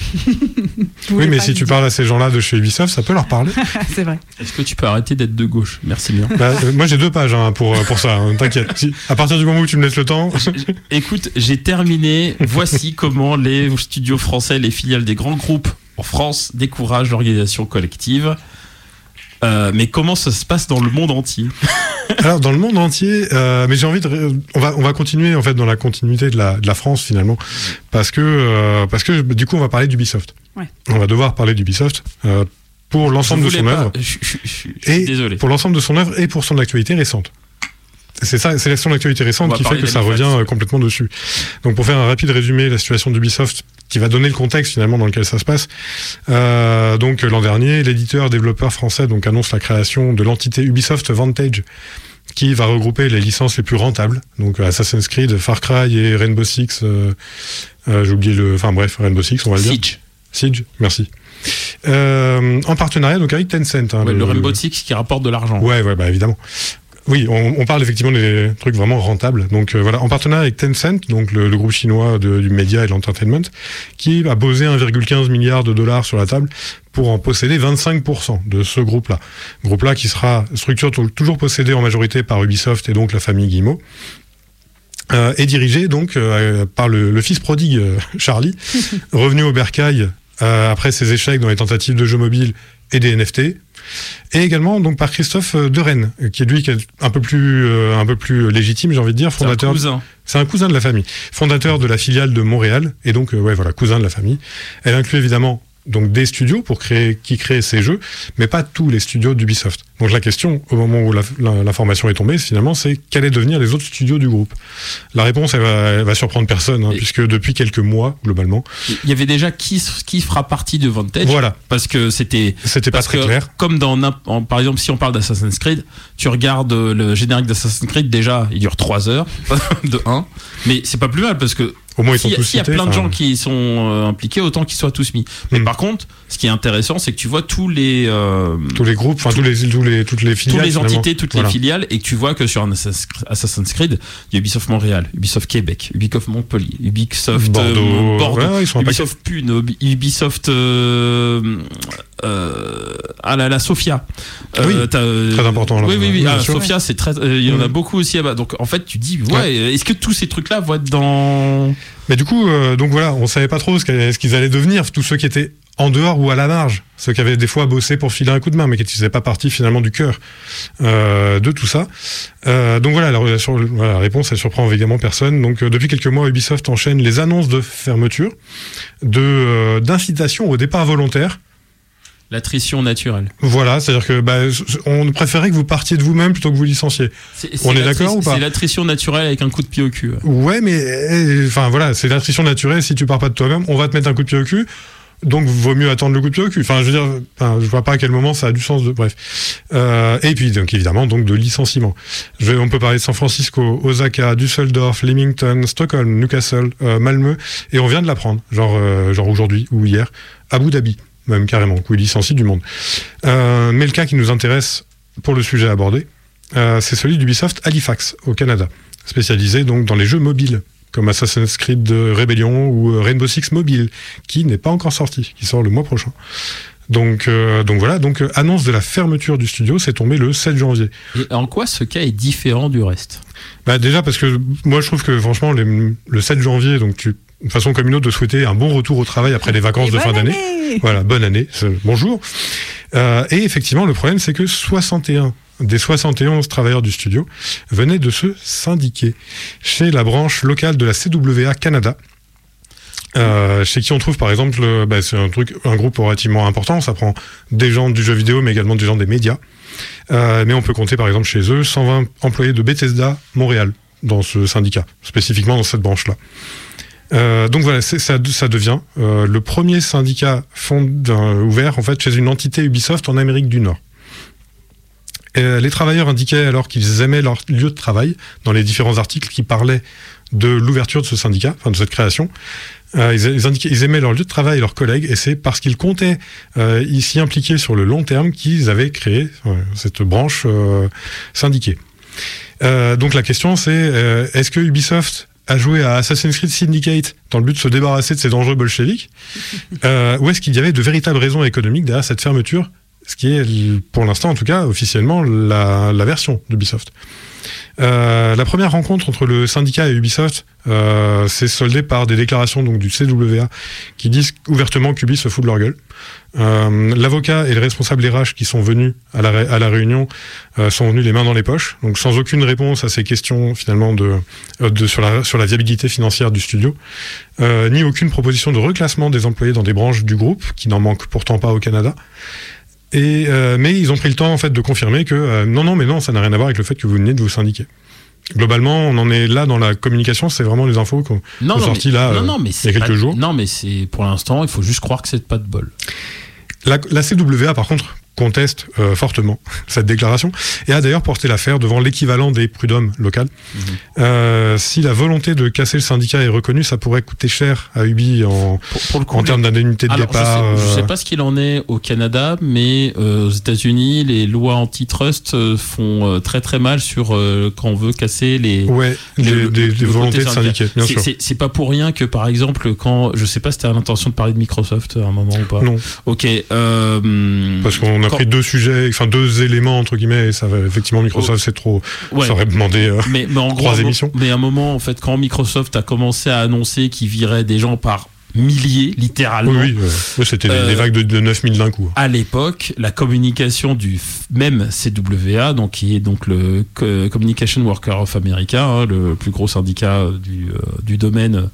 Oui, mais si tu parles à ces gens-là de chez Ubisoft, ça peut leur parler. C'est vrai. Est-ce que tu peux arrêter d'être de gauche? Merci bien. Moi j'ai 2 pages pour ça, t'inquiète. À partir du moment où tu me laisses le temps. Écoute, j'ai terminé. Voici comment les studios français, les filiales des grands groupes en France découragent l'organisation collective. Mais comment ça se passe dans le monde entier? Alors dans le monde entier, mais j'ai envie on va continuer en fait dans la continuité de la France finalement, parce que du coup on va parler d'Ubisoft. Ouais. On va devoir parler d'Ubisoft pour l'ensemble de son œuvre. Désolé. Pour l'ensemble de son œuvre et pour son actualité récente. C'est ça, c'est son actualité récente qui fait que ça revient complètement dessus. Donc pour faire un rapide résumé de la situation d'Ubisoft, qui va donner le contexte finalement dans lequel ça se passe. Donc l'an dernier, l'éditeur développeur français donc annonce la création de l'entité Ubisoft Vantage, qui va regrouper les licences les plus rentables, donc Assassin's Creed, Far Cry et Rainbow Six. J'ai oublié Rainbow Six, on va le dire. Siege, merci. En partenariat donc avec Tencent. Le Rainbow Six qui rapporte de l'argent. Ouais, évidemment. Oui, on parle effectivement des trucs vraiment rentables. Donc voilà, en partenariat avec Tencent, donc le groupe chinois du média et de l'entertainment, qui a posé 1,15 milliard de dollars sur la table pour en posséder 25% de ce groupe-là. Groupe-là qui sera structure toujours possédée en majorité par Ubisoft et donc la famille Guillemot. Et dirigé donc par le fils prodigue Charlie, revenu au bercail après ses échecs dans les tentatives de jeux mobiles et des NFT. Et également donc par Christophe Derennes, qui est un peu plus légitime, j'ai envie de dire, fondateur. C'est un cousin de la famille, fondateur de la filiale de Montréal, et donc cousin de la famille. Elle inclut évidemment donc des studios qui créent ces jeux, mais pas tous les studios d'Ubisoft. Donc la question, au moment où l'information est tombée, finalement, c'est quels allaient devenir les autres studios du groupe. La réponse, elle va surprendre personne, puisque depuis quelques mois, globalement, il y avait déjà qui fera partie de Vantage. Voilà. Parce que c'était pas très clair. Comme par exemple, si on parle d'Assassin's Creed, tu regardes le générique d'Assassin's Creed, déjà, il dure 3 heures de 1, mais c'est pas plus mal parce que au moins, ils sont tous cités. S'il y a plein de gens qui sont impliqués, autant qu'ils soient tous mis. Mais par contre, ce qui est intéressant, c'est que tu vois tous les groupes, toutes les filiales, toutes les entités, toutes les filiales, et que tu vois que sur un Assassin's Creed, il y a Ubisoft Montréal, Ubisoft Québec, Ubisoft Montpellier, Ubisoft Bordeaux, Ubisoft Pune, Ubisoft la Sofia. Très important. Là, oui. Sofia, c'est très. Il y en a beaucoup aussi là-bas. Donc en fait, tu dis, est-ce que tous ces trucs-là vont être dans. Mais du coup, on savait pas trop ce qu'ils allaient devenir, tous ceux qui étaient en dehors ou à la marge, ceux qui avaient des fois bossé pour filer un coup de main, mais qui ne faisaient pas partie finalement du cœur de tout ça. Donc voilà, la réponse, elle surprend évidemment personne. Donc depuis quelques mois, Ubisoft enchaîne les annonces de fermeture, d'incitation au départ volontaire. L'attrition naturelle. Voilà, c'est-à-dire que on préférait que vous partiez de vous-même plutôt que vous licenciez. On est d'accord ou pas? C'est l'attrition naturelle avec un coup de pied au cul. Ouais, mais c'est l'attrition naturelle. Si tu pars pas de toi-même, on va te mettre un coup de pied au cul. Donc, vaut mieux attendre le coup de pied au cul. Je vois pas à quel moment ça a du sens bref. Et puis, donc, évidemment, de licenciement. On peut parler de San Francisco, Osaka, Düsseldorf, Leamington, Stockholm, Newcastle, Malmö. Et on vient de l'apprendre. Genre aujourd'hui ou hier. Abu Dhabi. Même carrément, où il licencie du monde. Mais le cas qui nous intéresse pour le sujet abordé, c'est celui d'Ubisoft Halifax, au Canada, spécialisé donc dans les jeux mobiles, comme Assassin's Creed Rebellion ou Rainbow Six Mobile, qui n'est pas encore sorti, qui sort le mois prochain. Donc voilà, annonce de la fermeture du studio, c'est tombé le 7 janvier. Et en quoi ce cas est différent du reste ? Déjà parce que moi je trouve que franchement le 7 janvier, donc une façon comme une autre de souhaiter un bon retour au travail après les vacances de fin d'année. Voilà, bonne année, bonjour. Et effectivement, le problème c'est que 61 des 71 travailleurs du studio venaient de se syndiquer chez la branche locale de la CWA Canada. Chez qui on trouve par exemple, c'est un groupe relativement important, ça prend des gens du jeu vidéo mais également des gens des médias. Mais on peut compter par exemple chez eux 120 employés de Bethesda Montréal dans ce syndicat, spécifiquement dans cette branche-là. Donc voilà, ça devient le premier syndicat ouvert en fait chez une entité Ubisoft en Amérique du Nord. Les travailleurs indiquaient alors qu'ils aimaient leur lieu de travail dans les différents articles qui parlaient de l'ouverture de ce syndicat, de cette création. Ils indiquaient qu'ils aimaient leur lieu de travail et leurs collègues, et c'est parce qu'ils comptaient s'y impliquer sur le long terme qu'ils avaient créé cette branche syndiquée. Donc la question c'est, est-ce que Ubisoft a joué à Assassin's Creed Syndicate dans le but de se débarrasser de ces dangereux bolcheviks, ou est-ce qu'il y avait de véritables raisons économiques derrière cette fermeture, ce qui est, pour l'instant en tout cas, officiellement la version d'Ubisoft. La première rencontre entre le syndicat et Ubisoft s'est soldée par des déclarations donc du CWA qui disent ouvertement qu'Ubi se fout de leur gueule. L'avocat et le responsable RH qui sont venus à la réunion sont venus les mains dans les poches, donc sans aucune réponse à ces questions finalement sur la viabilité financière du studio, ni aucune proposition de reclassement des employés dans des branches du groupe qui n'en manquent pourtant pas au Canada. Mais ils ont pris le temps en fait de confirmer que non, ça n'a rien à voir avec le fait que vous venez de vous syndiquer. Globalement, on en est là dans la communication, c'est vraiment les infos qu'on a sorties là il y a quelques jours. Non, mais c'est pour l'instant, il faut juste croire que c'est pas de bol. La CWA, par contre, conteste fortement cette déclaration et a d'ailleurs porté l'affaire devant l'équivalent des prud'hommes locales. Si la volonté de casser le syndicat est reconnue, ça pourrait coûter cher à Ubi en termes d'indemnité de départ. Je sais pas ce qu'il en est au Canada, mais aux États-Unis, les lois antitrust font très très mal sur quand on veut casser les volontés de syndiquer. Bien sûr. C'est pas pour rien que par exemple quand je sais pas si t'as l'intention de parler de Microsoft à un moment ou pas. Non. Ok. Parce qu'on a pris deux éléments entre guillemets, et ça va effectivement Microsoft c'est trop. Ça aurait demandé mais en gros, 3 émissions. Mais à un moment en fait quand Microsoft a commencé à annoncer qu'il virait des gens par milliers littéralement. Oui, c'était des vagues de 9000 d'un coup. À l'époque, la communication du même CWA, donc qui est donc le Communication Worker of America, le plus gros syndicat du domaine,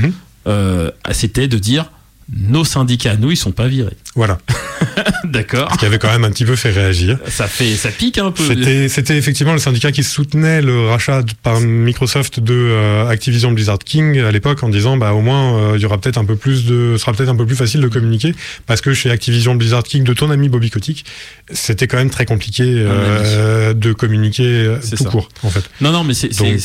c'était de dire nos syndicats, nous, ils sont pas virés. Voilà. D'accord. Ce qui avait quand même un petit peu fait réagir. Ça pique un peu. C'était effectivement le syndicat qui soutenait le rachat par Microsoft de Activision Blizzard King à l'époque en disant au moins il y aura peut-être sera peut-être un peu plus facile de communiquer parce que chez Activision Blizzard King de ton ami Bobby Kotick, c'était quand même très compliqué de communiquer court en fait. Non mais c'était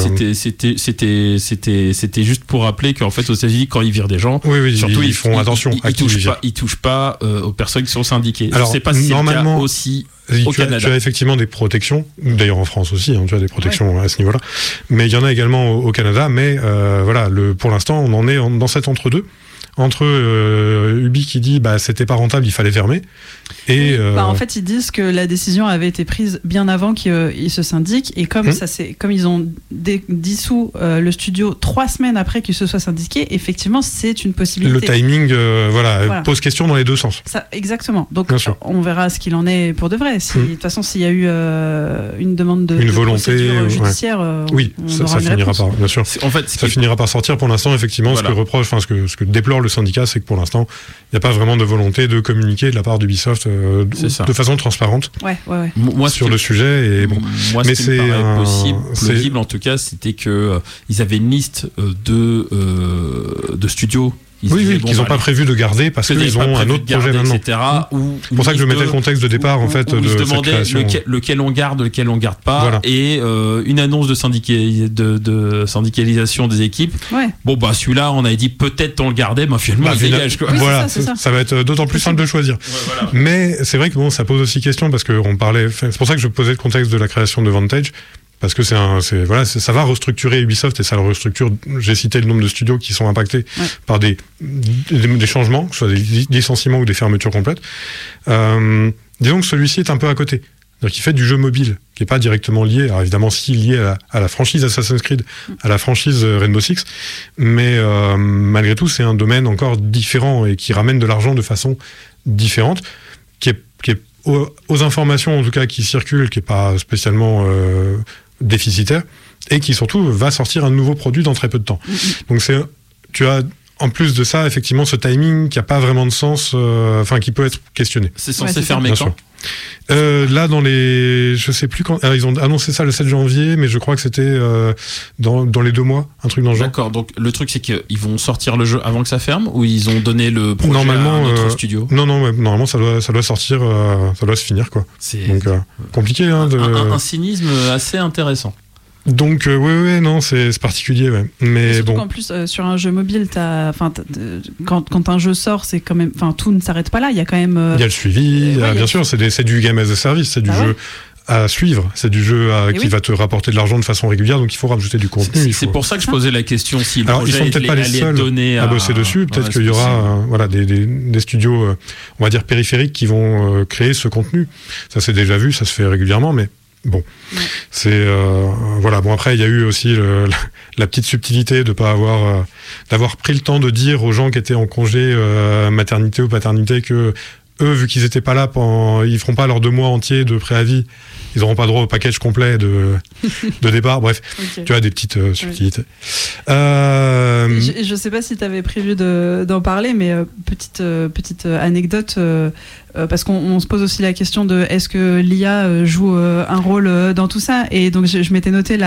juste pour rappeler qu'en fait aux États-Unis quand ils virent des gens, surtout ils font attention à qui ils touchent pas aux personnes qui sont syndiquées. Alors, je sais pas si c'est le cas aussi au Canada. Tu as effectivement des protections, d'ailleurs en France aussi, tu as des protections à ce niveau-là, mais il y en a également au Canada, mais pour l'instant on en est dans cet entre-deux, entre Ubi qui dit c'était pas rentable, il fallait fermer, et en fait ils disent que la décision avait été prise bien avant qu'ils se syndiquent, et comme ils ont dissous le studio 3 semaines après qu'ils se soient syndiqués, effectivement c'est une possibilité. Le timing pose question dans les deux sens. Ça, exactement, donc on verra ce qu'il en est pour de vrai. De toute façon s'il y a eu une demande de volonté judiciaire, ça finira par, bien sûr. En fait, ça finira par sortir. Pour l'instant effectivement ce que déplore le syndicat, c'est que pour l'instant il n'y a pas vraiment de volonté de communiquer de la part d'Ubisoft de façon transparente sur le sujet. Et moi, ce qui me paraît plausible en tout cas, c'était que ils avaient une liste de studios. Qu'ils n'ont pas prévu de garder parce qu'ils ont un autre projet maintenant. Etc. C'est pour ça que je mettais le contexte de départ en fait de cette création. Lequel on garde, lequel on garde pas, et une annonce de syndicalisation des équipes. Celui-là, on avait dit peut-être on le gardait, mais finalement il dégage. Voilà, ça va être d'autant plus simple de choisir. Mais c'est vrai que ça pose aussi question parce que on parlait. C'est pour ça que je posais le contexte de la création de Vantage. parce que ça va restructurer Ubisoft et ça le restructure. J'ai cité le nombre de studios qui sont impactés par des changements, que ce soit des licenciements ou des fermetures complètes. Disons que celui-ci est un peu à côté. C'est-à-dire qu'il fait du jeu mobile, qui n'est pas directement lié, alors évidemment si lié à la franchise Assassin's Creed, à la franchise Rainbow Six, mais malgré tout c'est un domaine encore différent et qui ramène de l'argent de façon différente, qui est aux informations en tout cas qui circulent, qui n'est pas spécialement déficitaire, et qui surtout va sortir un nouveau produit dans très peu de temps. Donc tu as en plus de ça effectivement ce timing qui n'a pas vraiment de sens, qui peut être questionné. C'est censé fermer quand ? Là, je sais plus quand. Ils ont annoncé ça le 7 janvier, mais je crois que c'était dans les 2 mois, un truc dans le genre. D'accord. Donc le truc, c'est qu'ils vont sortir le jeu avant que ça ferme, ou ils ont donné le projet à un autre studio ? Non, normalement ça doit sortir, ça doit se finir quoi. C'est donc compliqué. Un cynisme assez intéressant. Donc non, c'est particulier, ouais. Mais surtout bon. qu'en plus sur un jeu mobile, quand un jeu sort, c'est quand même, tout ne s'arrête pas là. Il y a quand même. Il y a le suivi, bien sûr. C'est du game as a service, c'est du jeu à suivre, c'est du jeu qui va te rapporter de l'argent de façon régulière, donc il faut rajouter du contenu. C'est pour ça que je posais la question si le projet ils sont peut-être pas les seuls à bosser dessus. Peut-être qu'il y aura des studios, on va dire périphériques, qui vont créer ce contenu. Ça s'est déjà vu, ça se fait régulièrement, mais. Bon, c'est Bon, après il y a eu aussi la petite subtilité de pas d'avoir pris le temps de dire aux gens qui étaient en congé maternité ou paternité que eux, vu qu'ils étaient pas là, ils feront pas leurs 2 mois entiers de préavis, ils auront pas droit au package complet de départ. Bref, tu as des petites subtilités. Je sais pas si tu avais prévu d'en parler, mais petite anecdote. Parce qu'on se pose aussi la question de est-ce que l'IA joue un rôle dans tout ça, et donc je m'étais noté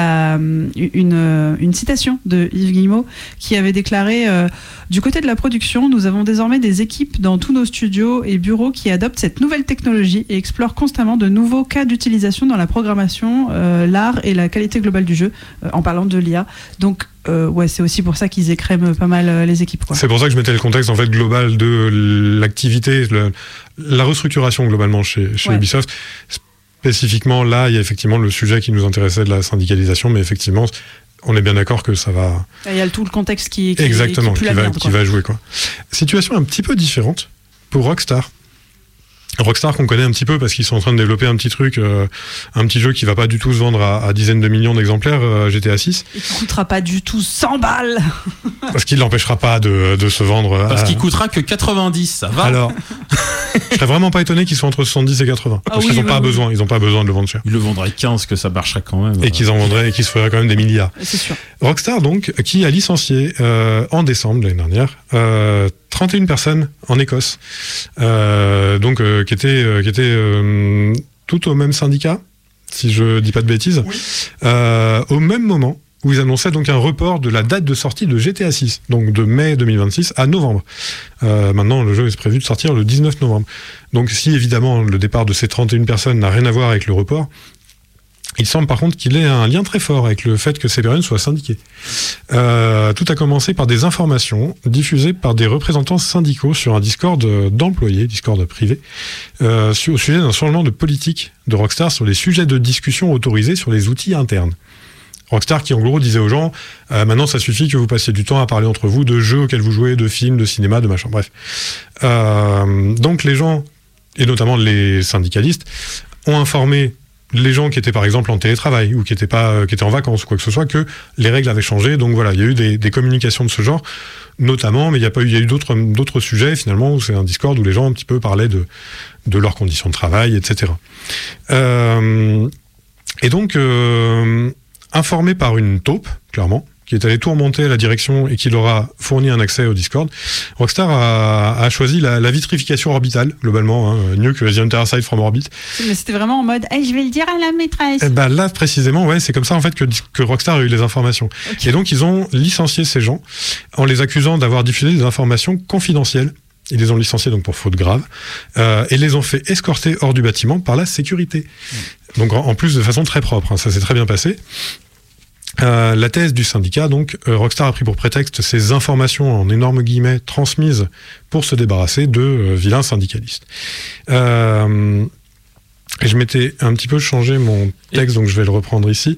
une citation de Yves Guillemot qui avait déclaré du côté de la production, nous avons désormais des équipes dans tous nos studios et bureaux qui adoptent cette nouvelle technologie et explorent constamment de nouveaux cas d'utilisation dans la programmation, l'art et la qualité globale du jeu, en parlant de l'IA. Donc c'est aussi pour ça qu'ils écrèment pas mal les équipes, quoi. C'est pour ça que je mettais le contexte en fait global de l'activité, la restructuration globalement chez Ubisoft. Spécifiquement là, il y a effectivement le sujet qui nous intéressait de la syndicalisation, mais effectivement, on est bien d'accord que ça va. Il y a tout le contexte qui va jouer, quoi. Situation un petit peu différente pour Rockstar. Rockstar qu'on connaît un petit peu parce qu'ils sont en train de développer un petit truc, un petit jeu qui va pas du tout se vendre à dizaines de millions d'exemplaires, GTA 6. Et qui coûtera pas du tout 100 balles. Parce qu'il l'empêchera pas de se vendre. Parce qu'il coûtera que 90, ça va. Alors, je serais vraiment pas étonné qu'ils soient entre 70 et 80. Parce qu'ils ont pas besoin de le vendre cher. Ils le vendraient 15, que ça marcherait quand même. Et qu'ils en vendraient et qu'ils se feraient quand même des milliards. C'est sûr. Rockstar, donc, qui a licencié en décembre de l'année dernière 31 personnes en Écosse, qui étaient tout au même syndicat, si je dis pas de bêtises, au même moment où ils annonçaient donc un report de la date de sortie de GTA 6, donc de mai 2026 à novembre. Maintenant, le jeu est prévu de sortir le 19 novembre. Donc si évidemment le départ de ces 31 personnes n'a rien à voir avec le report, il semble par contre qu'il ait un lien très fort avec le fait que ces personnes soient syndiquées. Tout a commencé par des informations diffusées par des représentants syndicaux sur un Discord d'employés, Discord privé, au sujet d'un changement de politique de Rockstar sur les sujets de discussion autorisés sur les outils internes. Rockstar qui en gros disait aux gens maintenant ça suffit que vous passiez du temps à parler entre vous de jeux auxquels vous jouez, de films, de cinéma, de machin, bref. Donc les gens, et notamment les syndicalistes, ont informé les gens qui étaient par exemple en télétravail ou qui étaient en vacances ou quoi que ce soit, que les règles avaient changé. Donc voilà, il y a eu des communications de ce genre, notamment, mais il y a eu d'autres sujets finalement, où c'est un Discord où les gens un petit peu parlaient de leurs conditions de travail, etc. Et donc, informé par une taupe, clairement, qui est allé tout remonter à la direction et qui leur a fourni un accès au Discord, Rockstar a choisi la vitrification orbitale, globalement, mieux que The Other from Orbit. Mais c'était vraiment en mode je vais le dire à la maîtresse. Et là, précisément, c'est comme ça en fait que Rockstar a eu les informations. Okay. Et donc, ils ont licencié ces gens en les accusant d'avoir diffusé des informations confidentielles. Ils les ont licenciés donc pour faute grave et les ont fait escorter hors du bâtiment par la sécurité. Donc en plus de façon très propre, ça s'est très bien passé. La thèse du syndicat, donc, Rockstar a pris pour prétexte ces informations en énormes guillemets transmises pour se débarrasser de vilains syndicalistes. Et je m'étais un petit peu changé mon texte, donc je vais le reprendre ici.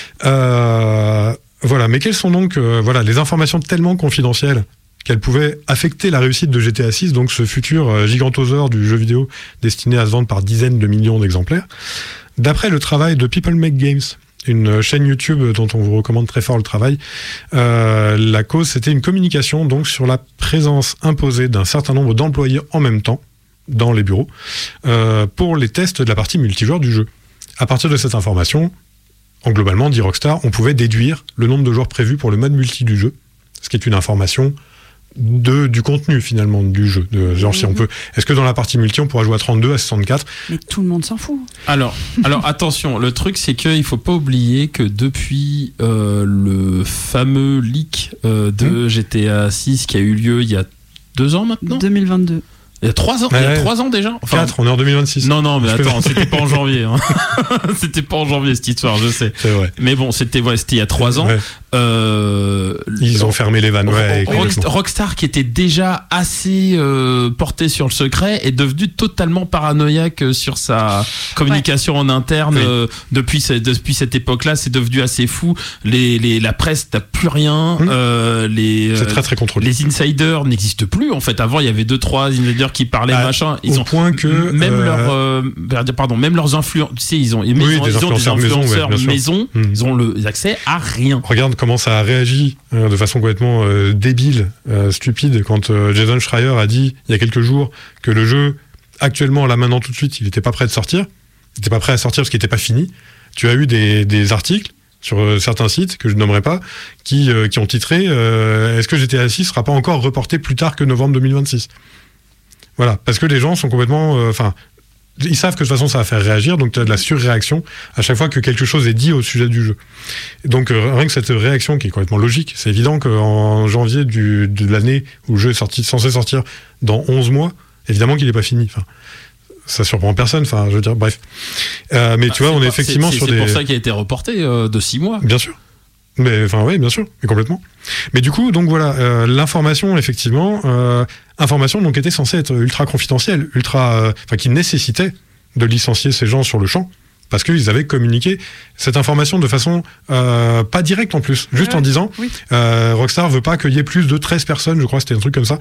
Voilà, mais quelles sont donc les informations tellement confidentielles qu'elles pouvaient affecter la réussite de GTA 6, donc ce futur gigantosaure du jeu vidéo destiné à se vendre par dizaines de millions d'exemplaires. D'après le travail de People Make Games, une chaîne YouTube dont on vous recommande très fort le travail, la cause c'était une communication donc sur la présence imposée d'un certain nombre d'employés en même temps dans les bureaux pour les tests de la partie multijoueur du jeu. À partir de cette information, globalement, dit Rockstar, on pouvait déduire le nombre de joueurs prévus pour le mode multi du jeu, ce qui est une information du contenu finalement du jeu. Genre si on peut, est-ce que dans la partie multi on pourra jouer à 32, à 64 ? Mais tout le monde s'en fout. Alors attention, le truc c'est qu'il faut pas oublier que depuis le fameux leak de GTA 6 qui a eu lieu il y a 2 ans maintenant, 2022. Il y a 3 ans, il y a 3 ans déjà. Enfin, 4, on est en 2026. Non, mais attends, c'était pas en janvier. Hein. C'était pas en janvier cette histoire, je sais. C'est vrai. Mais bon, c'était il y a 3 ans. Ouais. Ils ont fermé les vannes. Rockstar, qui était déjà assez porté sur le secret, est devenu totalement paranoïaque sur sa communication en interne. Oui. Depuis cette époque-là, c'est devenu assez fou. La presse n'a plus rien. C'est très très contrôlé. Les insiders n'existent plus. En fait, avant, il y avait 2-3 insiders qui parlaient machin. Au point que même leurs influenceurs, tu sais, ils ont des influenceurs maison, ils ont accès à rien. Regarde comment ça a réagi de façon complètement débile, stupide, quand Jason Schreier a dit il y a quelques jours que le jeu actuellement, là maintenant tout de suite, il n'était pas prêt de sortir. Il n'était pas prêt à sortir parce qu'il n'était pas fini. Tu as eu des articles sur certains sites que je ne nommerai pas qui ont titré est-ce que GTA 6 sera pas encore reporté plus tard que novembre 2026 ? Voilà, parce que les gens sont complètement... ils savent que de toute façon ça va faire réagir, donc tu as de la surréaction à chaque fois que quelque chose est dit au sujet du jeu. Donc rien que cette réaction qui est complètement logique, c'est évident qu'en janvier de l'année où le jeu est censé sortir dans 11 mois, évidemment qu'il n'est pas fini. Enfin, ça surprend personne, enfin je veux dire, bref. Mais tu vois, on est effectivement sur des... C'est pour ça qu'il a été reporté de 6 mois. Bien sûr. Mais enfin oui, bien sûr, mais complètement. Mais du coup, donc voilà, l'information effectivement, information donc était censée être ultra confidentielle, qui nécessitait de licencier ces gens sur le champ parce qu'ils avaient communiqué cette information de façon pas directe en plus, juste en disant Rockstar veut pas qu'il y ait plus de 13 personnes, je crois que c'était un truc comme ça,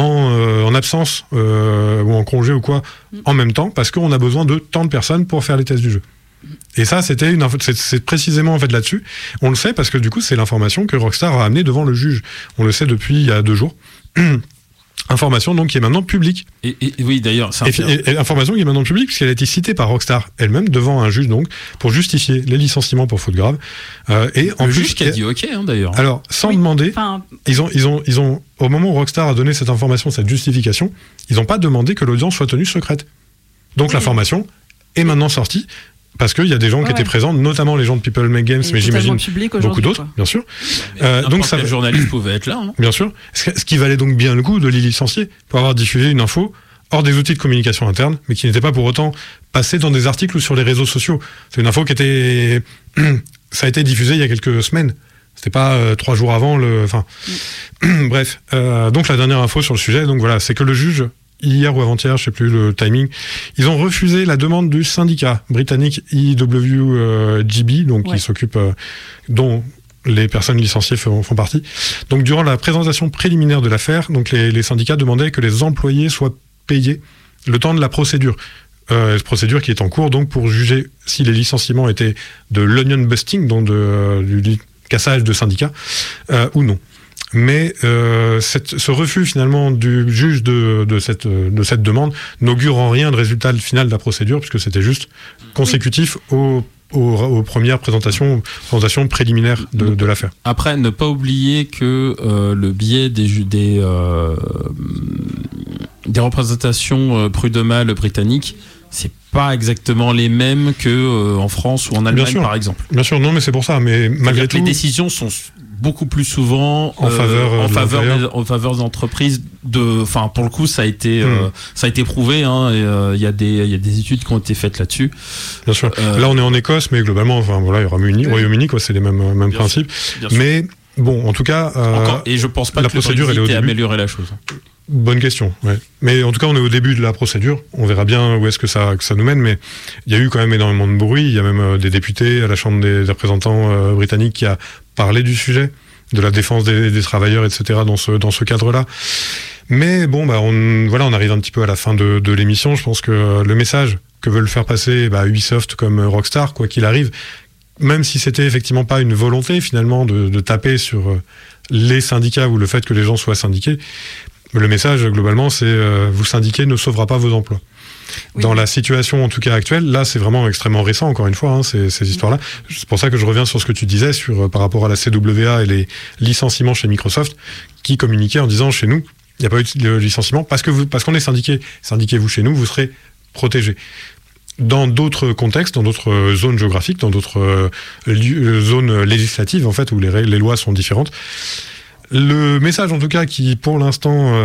en absence ou en congé ou quoi, en même temps, parce qu'on a besoin de tant de personnes pour faire les tests du jeu. Et ça, c'est précisément en fait là-dessus. On le sait parce que du coup, c'est l'information que Rockstar a amenée devant le juge. On le sait depuis il y a 2 jours. Information donc qui est maintenant publique. Et oui, d'ailleurs, et information qui est maintenant publique puisqu'elle a été citée par Rockstar elle-même devant un juge donc pour justifier les licenciements pour faute grave. Et en plus, juge qui a dit OK d'ailleurs. Alors sans demander, ils ont au moment où Rockstar a donné cette information, cette justification, ils n'ont pas demandé que l'audience soit tenue secrète. Donc l'information est maintenant sortie. Parce qu'il y a des gens qui étaient présents, notamment les gens de People Make Games, mais j'imagine beaucoup d'autres, bien sûr. Donc les journalistes pouvaient être là. Hein. Bien sûr. Ce qui valait donc bien le coup de les licencier pour avoir diffusé une info hors des outils de communication interne, mais qui n'était pas pour autant passée dans des articles ou sur les réseaux sociaux. C'est une info qui était... ça a été diffusé il y a quelques semaines. C'était pas 3 jours avant le... Enfin, bref. Donc la dernière info sur le sujet, donc voilà, c'est que le juge... hier ou avant-hier, je sais plus le timing, ils ont refusé la demande du syndicat britannique IWGB, donc qui s'occupe, dont les personnes licenciées font partie. Donc durant la présentation préliminaire de l'affaire, donc les syndicats demandaient que les employés soient payés le temps de la procédure. Procédure qui est en cours donc pour juger si les licenciements étaient de l'onion busting, donc du cassage de syndicats, ou non. Mais ce refus finalement du juge de cette demande n'augure en rien de résultat final de la procédure, puisque c'était juste consécutif aux premières présentations préliminaires de l'affaire. Après, ne pas oublier que le biais des représentations prud'homales britanniques, c'est pas exactement les mêmes que en France ou en Allemagne, par exemple. Bien sûr, non, mais c'est pour ça. Mais malgré tout, les décisions sont beaucoup plus souvent en faveur des entreprises. Enfin, pour le coup, ça a été prouvé. Hein, il y a des études qui ont été faites là-dessus. Bien sûr. Là, on est en Écosse, mais globalement, enfin voilà, il y aura Royaume-Uni, quoi. C'est les mêmes principes. Mais bon, en tout cas, et je pense pas que la procédure ait amélioré la chose. Bonne question, ouais. Mais en tout cas, on est au début de la procédure. On verra bien où est-ce que ça nous mène. Mais il y a eu quand même énormément de bruit. Il y a même des députés à la Chambre des représentants britannique qui a parlé du sujet, de la défense des travailleurs, etc. dans ce cadre-là. Mais bon, on arrive un petit peu à la fin de l'émission. Je pense que le message que veulent faire passer Ubisoft comme Rockstar, quoi qu'il arrive, même si c'était effectivement pas une volonté finalement de taper sur les syndicats ou le fait que les gens soient syndiqués, le message globalement c'est vous syndiquer ne sauvera pas vos emplois. Oui. Dans la situation en tout cas actuelle, là c'est vraiment extrêmement récent encore une fois, ces histoires-là. C'est pour ça que je reviens sur ce que tu disais par rapport à la CWA et les licenciements chez Microsoft qui communiquaient en disant chez nous il n'y a pas eu de licenciement parce qu'on est syndiqué. Syndiquez-vous chez nous, vous serez protégés. Dans d'autres contextes, dans d'autres zones géographiques, dans d'autres zones législatives en fait où les lois sont différentes. Le message en tout cas qui pour l'instant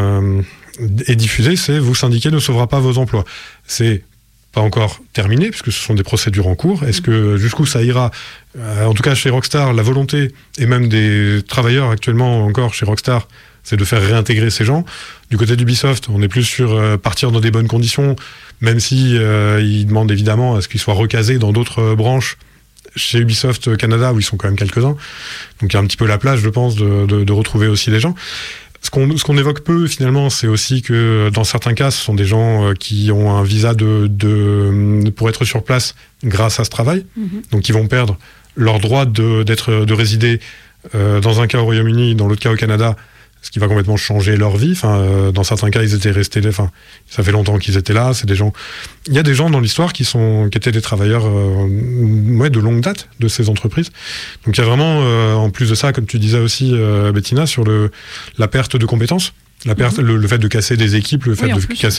est diffusé, c'est vous syndiquer ne sauvera pas vos emplois. C'est pas encore terminé puisque ce sont des procédures en cours. Est-ce que jusqu'où ça ira? En tout cas chez Rockstar, la volonté et même des travailleurs actuellement encore chez Rockstar, c'est de faire réintégrer ces gens. Du côté d'Ubisoft, on est plus sur partir dans des bonnes conditions, même si ils demandent évidemment à ce qu'ils soient recasés dans d'autres branches chez Ubisoft Canada, où ils sont quand même quelques-uns. Donc il y a un petit peu la place, je pense, de retrouver aussi les gens. Ce qu'on évoque peu, finalement, c'est aussi que dans certains cas, ce sont des gens qui ont un visa pour être sur place grâce à ce travail, donc qui vont perdre leur droit de résider dans un cas au Royaume-Uni, dans l'autre cas au Canada, ce qui va complètement changer leur vie. Dans certains cas, ils étaient restés là. Ça fait longtemps qu'ils étaient là. Il y a des gens dans l'histoire qui étaient des travailleurs de longue date de ces entreprises. Donc il y a vraiment, en plus de ça, comme tu disais aussi, Bettina, sur la perte de compétences. La perte, le fait de casser des équipes, le fait de casser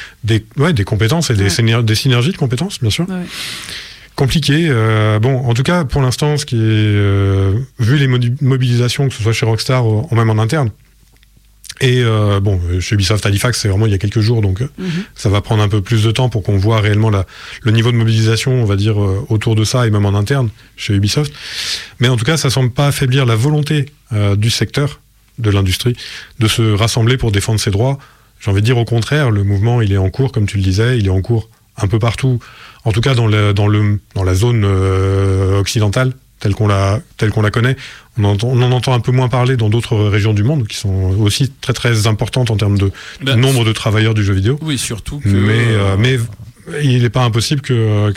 des compétences et des synergies de compétences, bien sûr. Ouais. Compliqué. En tout cas, pour l'instant, ce qui est vu les mobilisations, que ce soit chez Rockstar ou même en interne, et chez Ubisoft Halifax, c'est vraiment il y a quelques jours, donc ça va prendre un peu plus de temps pour qu'on voit réellement le niveau de mobilisation, on va dire, autour de ça, et même en interne, chez Ubisoft. Mais en tout cas, ça semble pas affaiblir la volonté du secteur, de l'industrie, de se rassembler pour défendre ses droits. J'ai envie de dire, au contraire, le mouvement, il est en cours, comme tu le disais, il est en cours un peu partout, en tout cas dans la zone occidentale, telle qu'on la connaît. On en entend un peu moins parler dans d'autres régions du monde qui sont aussi très très importantes en termes de nombre de travailleurs du jeu vidéo. Oui, surtout que... Mais il n'est pas impossible que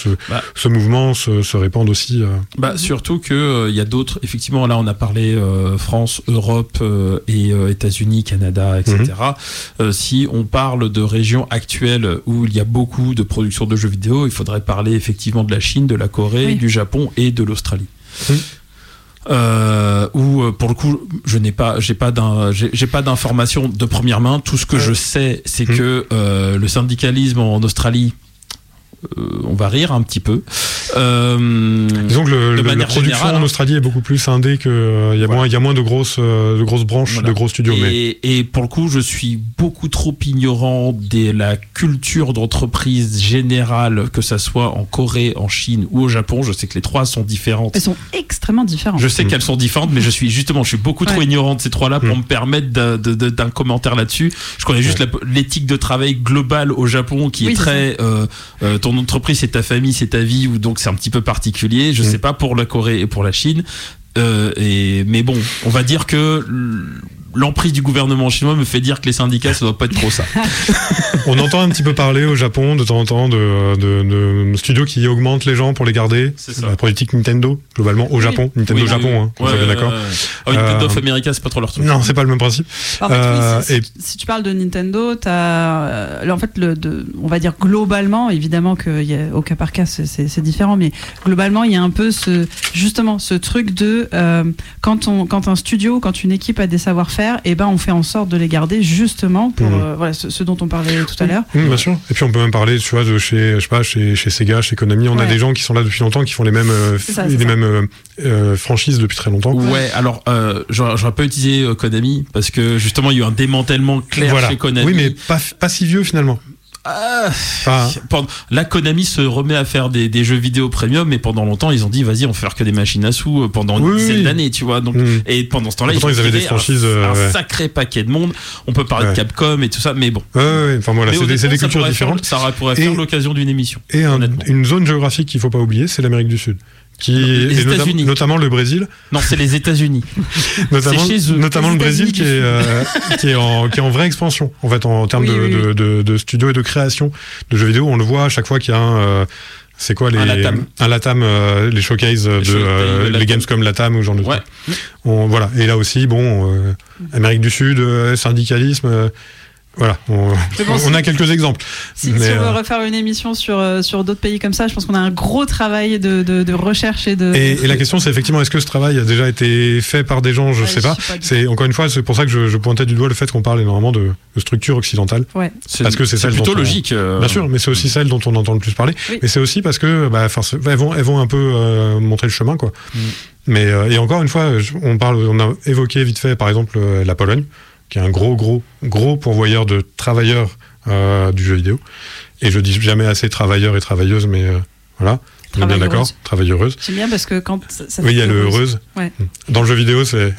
ce mouvement se répande aussi. Surtout que y a d'autres. Effectivement, là, on a parlé France, Europe et États-Unis, Canada, etc. Si on parle de régions actuelles où il y a beaucoup de production de jeux vidéo, il faudrait parler effectivement de la Chine, de la Corée, du Japon et de l'Australie. Où pour le coup j'ai pas d'informations de première main. Tout ce que je sais, c'est que le syndicalisme en Australie, on va rire un petit peu. Disons que la production générale, en Australie est beaucoup plus scindée que il y a moins de grosses branches, de gros studios. Et pour le coup, je suis beaucoup trop ignorant de la culture d'entreprise générale, que ça soit en Corée, en Chine ou au Japon. Je sais que les trois sont différentes. Elles sont extrêmement différentes. Je sais qu'elles sont différentes, mais je suis beaucoup trop ignorant de ces trois-là pour me permettre d'un commentaire là-dessus. Je connais juste l'éthique de travail globale au Japon qui est très ton entreprise, c'est ta famille, c'est ta vie, ou donc c'est un petit peu particulier. Je sais pas pour la Corée et pour la Chine. Mais bon, on va dire que l'emprise du gouvernement chinois me fait dire que les syndicats, ça doit pas être trop ça. On entend un petit peu parler au Japon de temps en temps de studios qui augmentent les gens pour les garder. C'est ça. La politique Nintendo, globalement, au Japon. Nintendo Japon, on est bien d'accord. Nintendo of America, c'est pas trop leur truc. Non, c'est pas le même principe. En fait, si tu parles de Nintendo, t'as, en fait, on va dire globalement, évidemment qu'au cas par cas, c'est différent, mais globalement, il y a un peu ce truc de, quand un studio, quand une équipe a des savoir-faire, on fait en sorte de les garder justement pour ce dont on parlait tout à l'heure. Bien sûr. Et puis on peut même parler, tu vois, de chez Sega, chez Konami. On a des gens qui sont là depuis longtemps, qui font les mêmes franchises depuis très longtemps. Ouais. Alors, j'aurais pas utilisé Konami parce que justement il y a eu un démantèlement clair chez Konami. Oui, mais pas si vieux finalement. Là, Konami se remet à faire des jeux vidéo premium, mais pendant longtemps, ils ont dit, vas-y, on fait faire que des machines à sous pendant une dizaine d'années, tu vois. Donc, et pendant ce temps-là, ils avaient des franchises, un sacré paquet de monde. On peut parler de Capcom et tout ça, mais bon. Enfin voilà, c'est des cultures différentes. Ça pourrait faire l'occasion d'une émission. Et une zone géographique qu'il faut pas oublier, c'est l'Amérique du Sud. Les États-Unis. Notamment le Brésil. Non, c'est les États-Unis. notamment le Brésil qui est en vraie expansion en fait en termes de studio et de création de jeux vidéo. On le voit à chaque fois qu'il y a c'est quoi un Latam, les showcases les Gamescom Latam ou genre de truc. Voilà. Et là aussi, Amérique du Sud, syndicalisme. Voilà, on a quelques exemples. Si on veut refaire une émission sur d'autres pays comme ça, je pense qu'on a un gros travail de recherche et de... Et la question, c'est effectivement, est-ce que ce travail a déjà été fait par des gens ? Je sais pas. C'est encore une fois, c'est pour ça que je pointais du doigt le fait qu'on parle énormément de structures occidentales. Ouais. Parce que c'est plutôt logique. Bien sûr, mais c'est aussi celle dont on entend le plus parler. Oui. Mais c'est aussi parce que elles vont un peu montrer le chemin, quoi. Mais et encore une fois, on a évoqué vite fait, par exemple, la Pologne, qui est un gros pourvoyeur de travailleurs du jeu vidéo. Et je dis jamais assez travailleurs et travailleuses, mais voilà, on est bien d'accord, travailleuses. J'aime bien parce que quand ça oui, il y a le heureuse. Ouais. Dans le jeu vidéo, c'est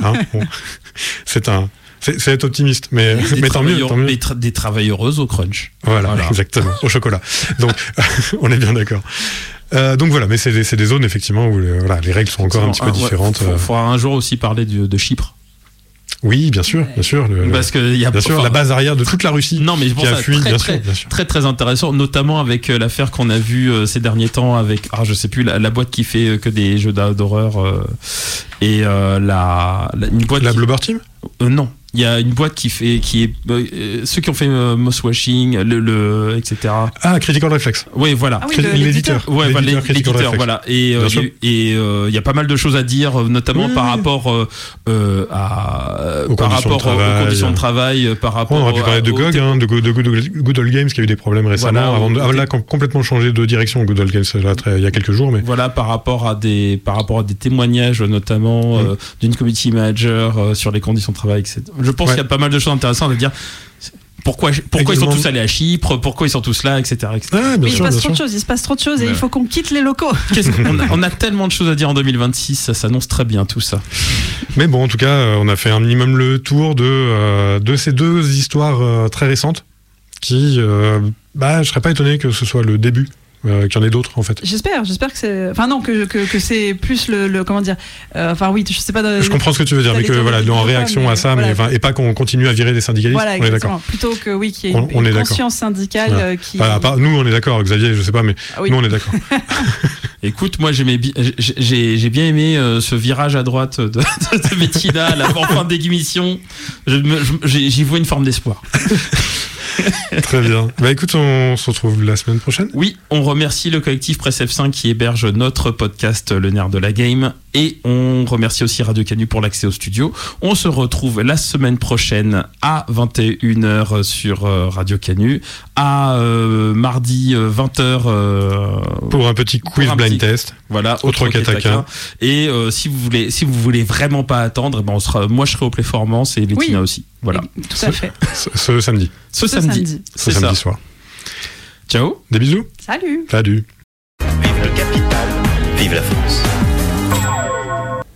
c'est être optimiste, mais tant mieux. Des travailleuses au crunch. Voilà. Exactement, au chocolat. Donc, on est bien d'accord. Donc voilà, mais c'est des zones effectivement où les règles sont encore un petit peu différentes. Il faudra un jour aussi parler de Chypre. Oui, bien sûr. Parce que la base arrière de toute la Russie. Non, mais je pense qui a fui, bien sûr. Très intéressant, notamment avec l'affaire qu'on a vue ces derniers temps avec, je sais plus, la boîte qui fait que des jeux d'horreur et une boîte. La Bloober Team. Non. Il y a une boîte qui est ceux qui ont fait Moss Washing, etc. Critical Reflex. Oui, voilà. L'éditeur. Ouais, l'éditeur, voilà. Et il y a pas mal de choses à dire, notamment par rapport aux conditions de travail, par rapport. On aurait pu parler de GOG, de Good Old Games qui a eu des problèmes récemment. Là, complètement changé de direction. Good Old Games il y a quelques jours, mais voilà, par rapport à des témoignages, notamment d'une community manager sur les conditions de travail, etc. Je pense qu'il y a pas mal de choses intéressantes à dire. Pourquoi ils sont tous allés à Chypre, pourquoi ils sont tous là, etc. Il se passe trop de choses et il faut qu'on quitte les locaux. On a tellement de choses à dire en 2026, ça s'annonce très bien tout ça. Mais bon, en tout cas, on a fait un minimum le tour de ces deux histoires très récentes qui, je serais pas étonné que ce soit le début. Qu'il y en ait d'autres en fait. J'espère que c'est. Enfin non, que c'est plus le comment dire. Oui, je sais pas. Je comprends ce que tu veux dire, mais que voilà, en réaction à ça, et pas qu'on continue à virer des syndicalistes. Voilà, on est d'accord. Plutôt que qu'il y ait une conscience syndicale qui. Nous, on est d'accord, Xavier. Je sais pas, mais nous, on est d'accord. Écoute, moi j'ai bien aimé ce virage à droite de Bettina en fin d'émission. J'y vois une forme d'espoir. Très bien. Écoute, on se retrouve la semaine prochaine. Oui, on remercie le collectif Press F5 qui héberge notre podcast Le Nerf de la Game et on remercie aussi Radio Canu pour l'accès au studio. On se retrouve la semaine prochaine à 21h sur Radio Canu, à mardi 20h pour un petit quiz blind test. Voilà, autre qu'Ataka. Et si vous voulez vraiment pas attendre, moi je serai au Playformance et Bettina aussi. Voilà. Tout à fait. Ce samedi. Ce samedi soir. Ciao. Des bisous. Salut. Salut. Vive le capital, vive la France.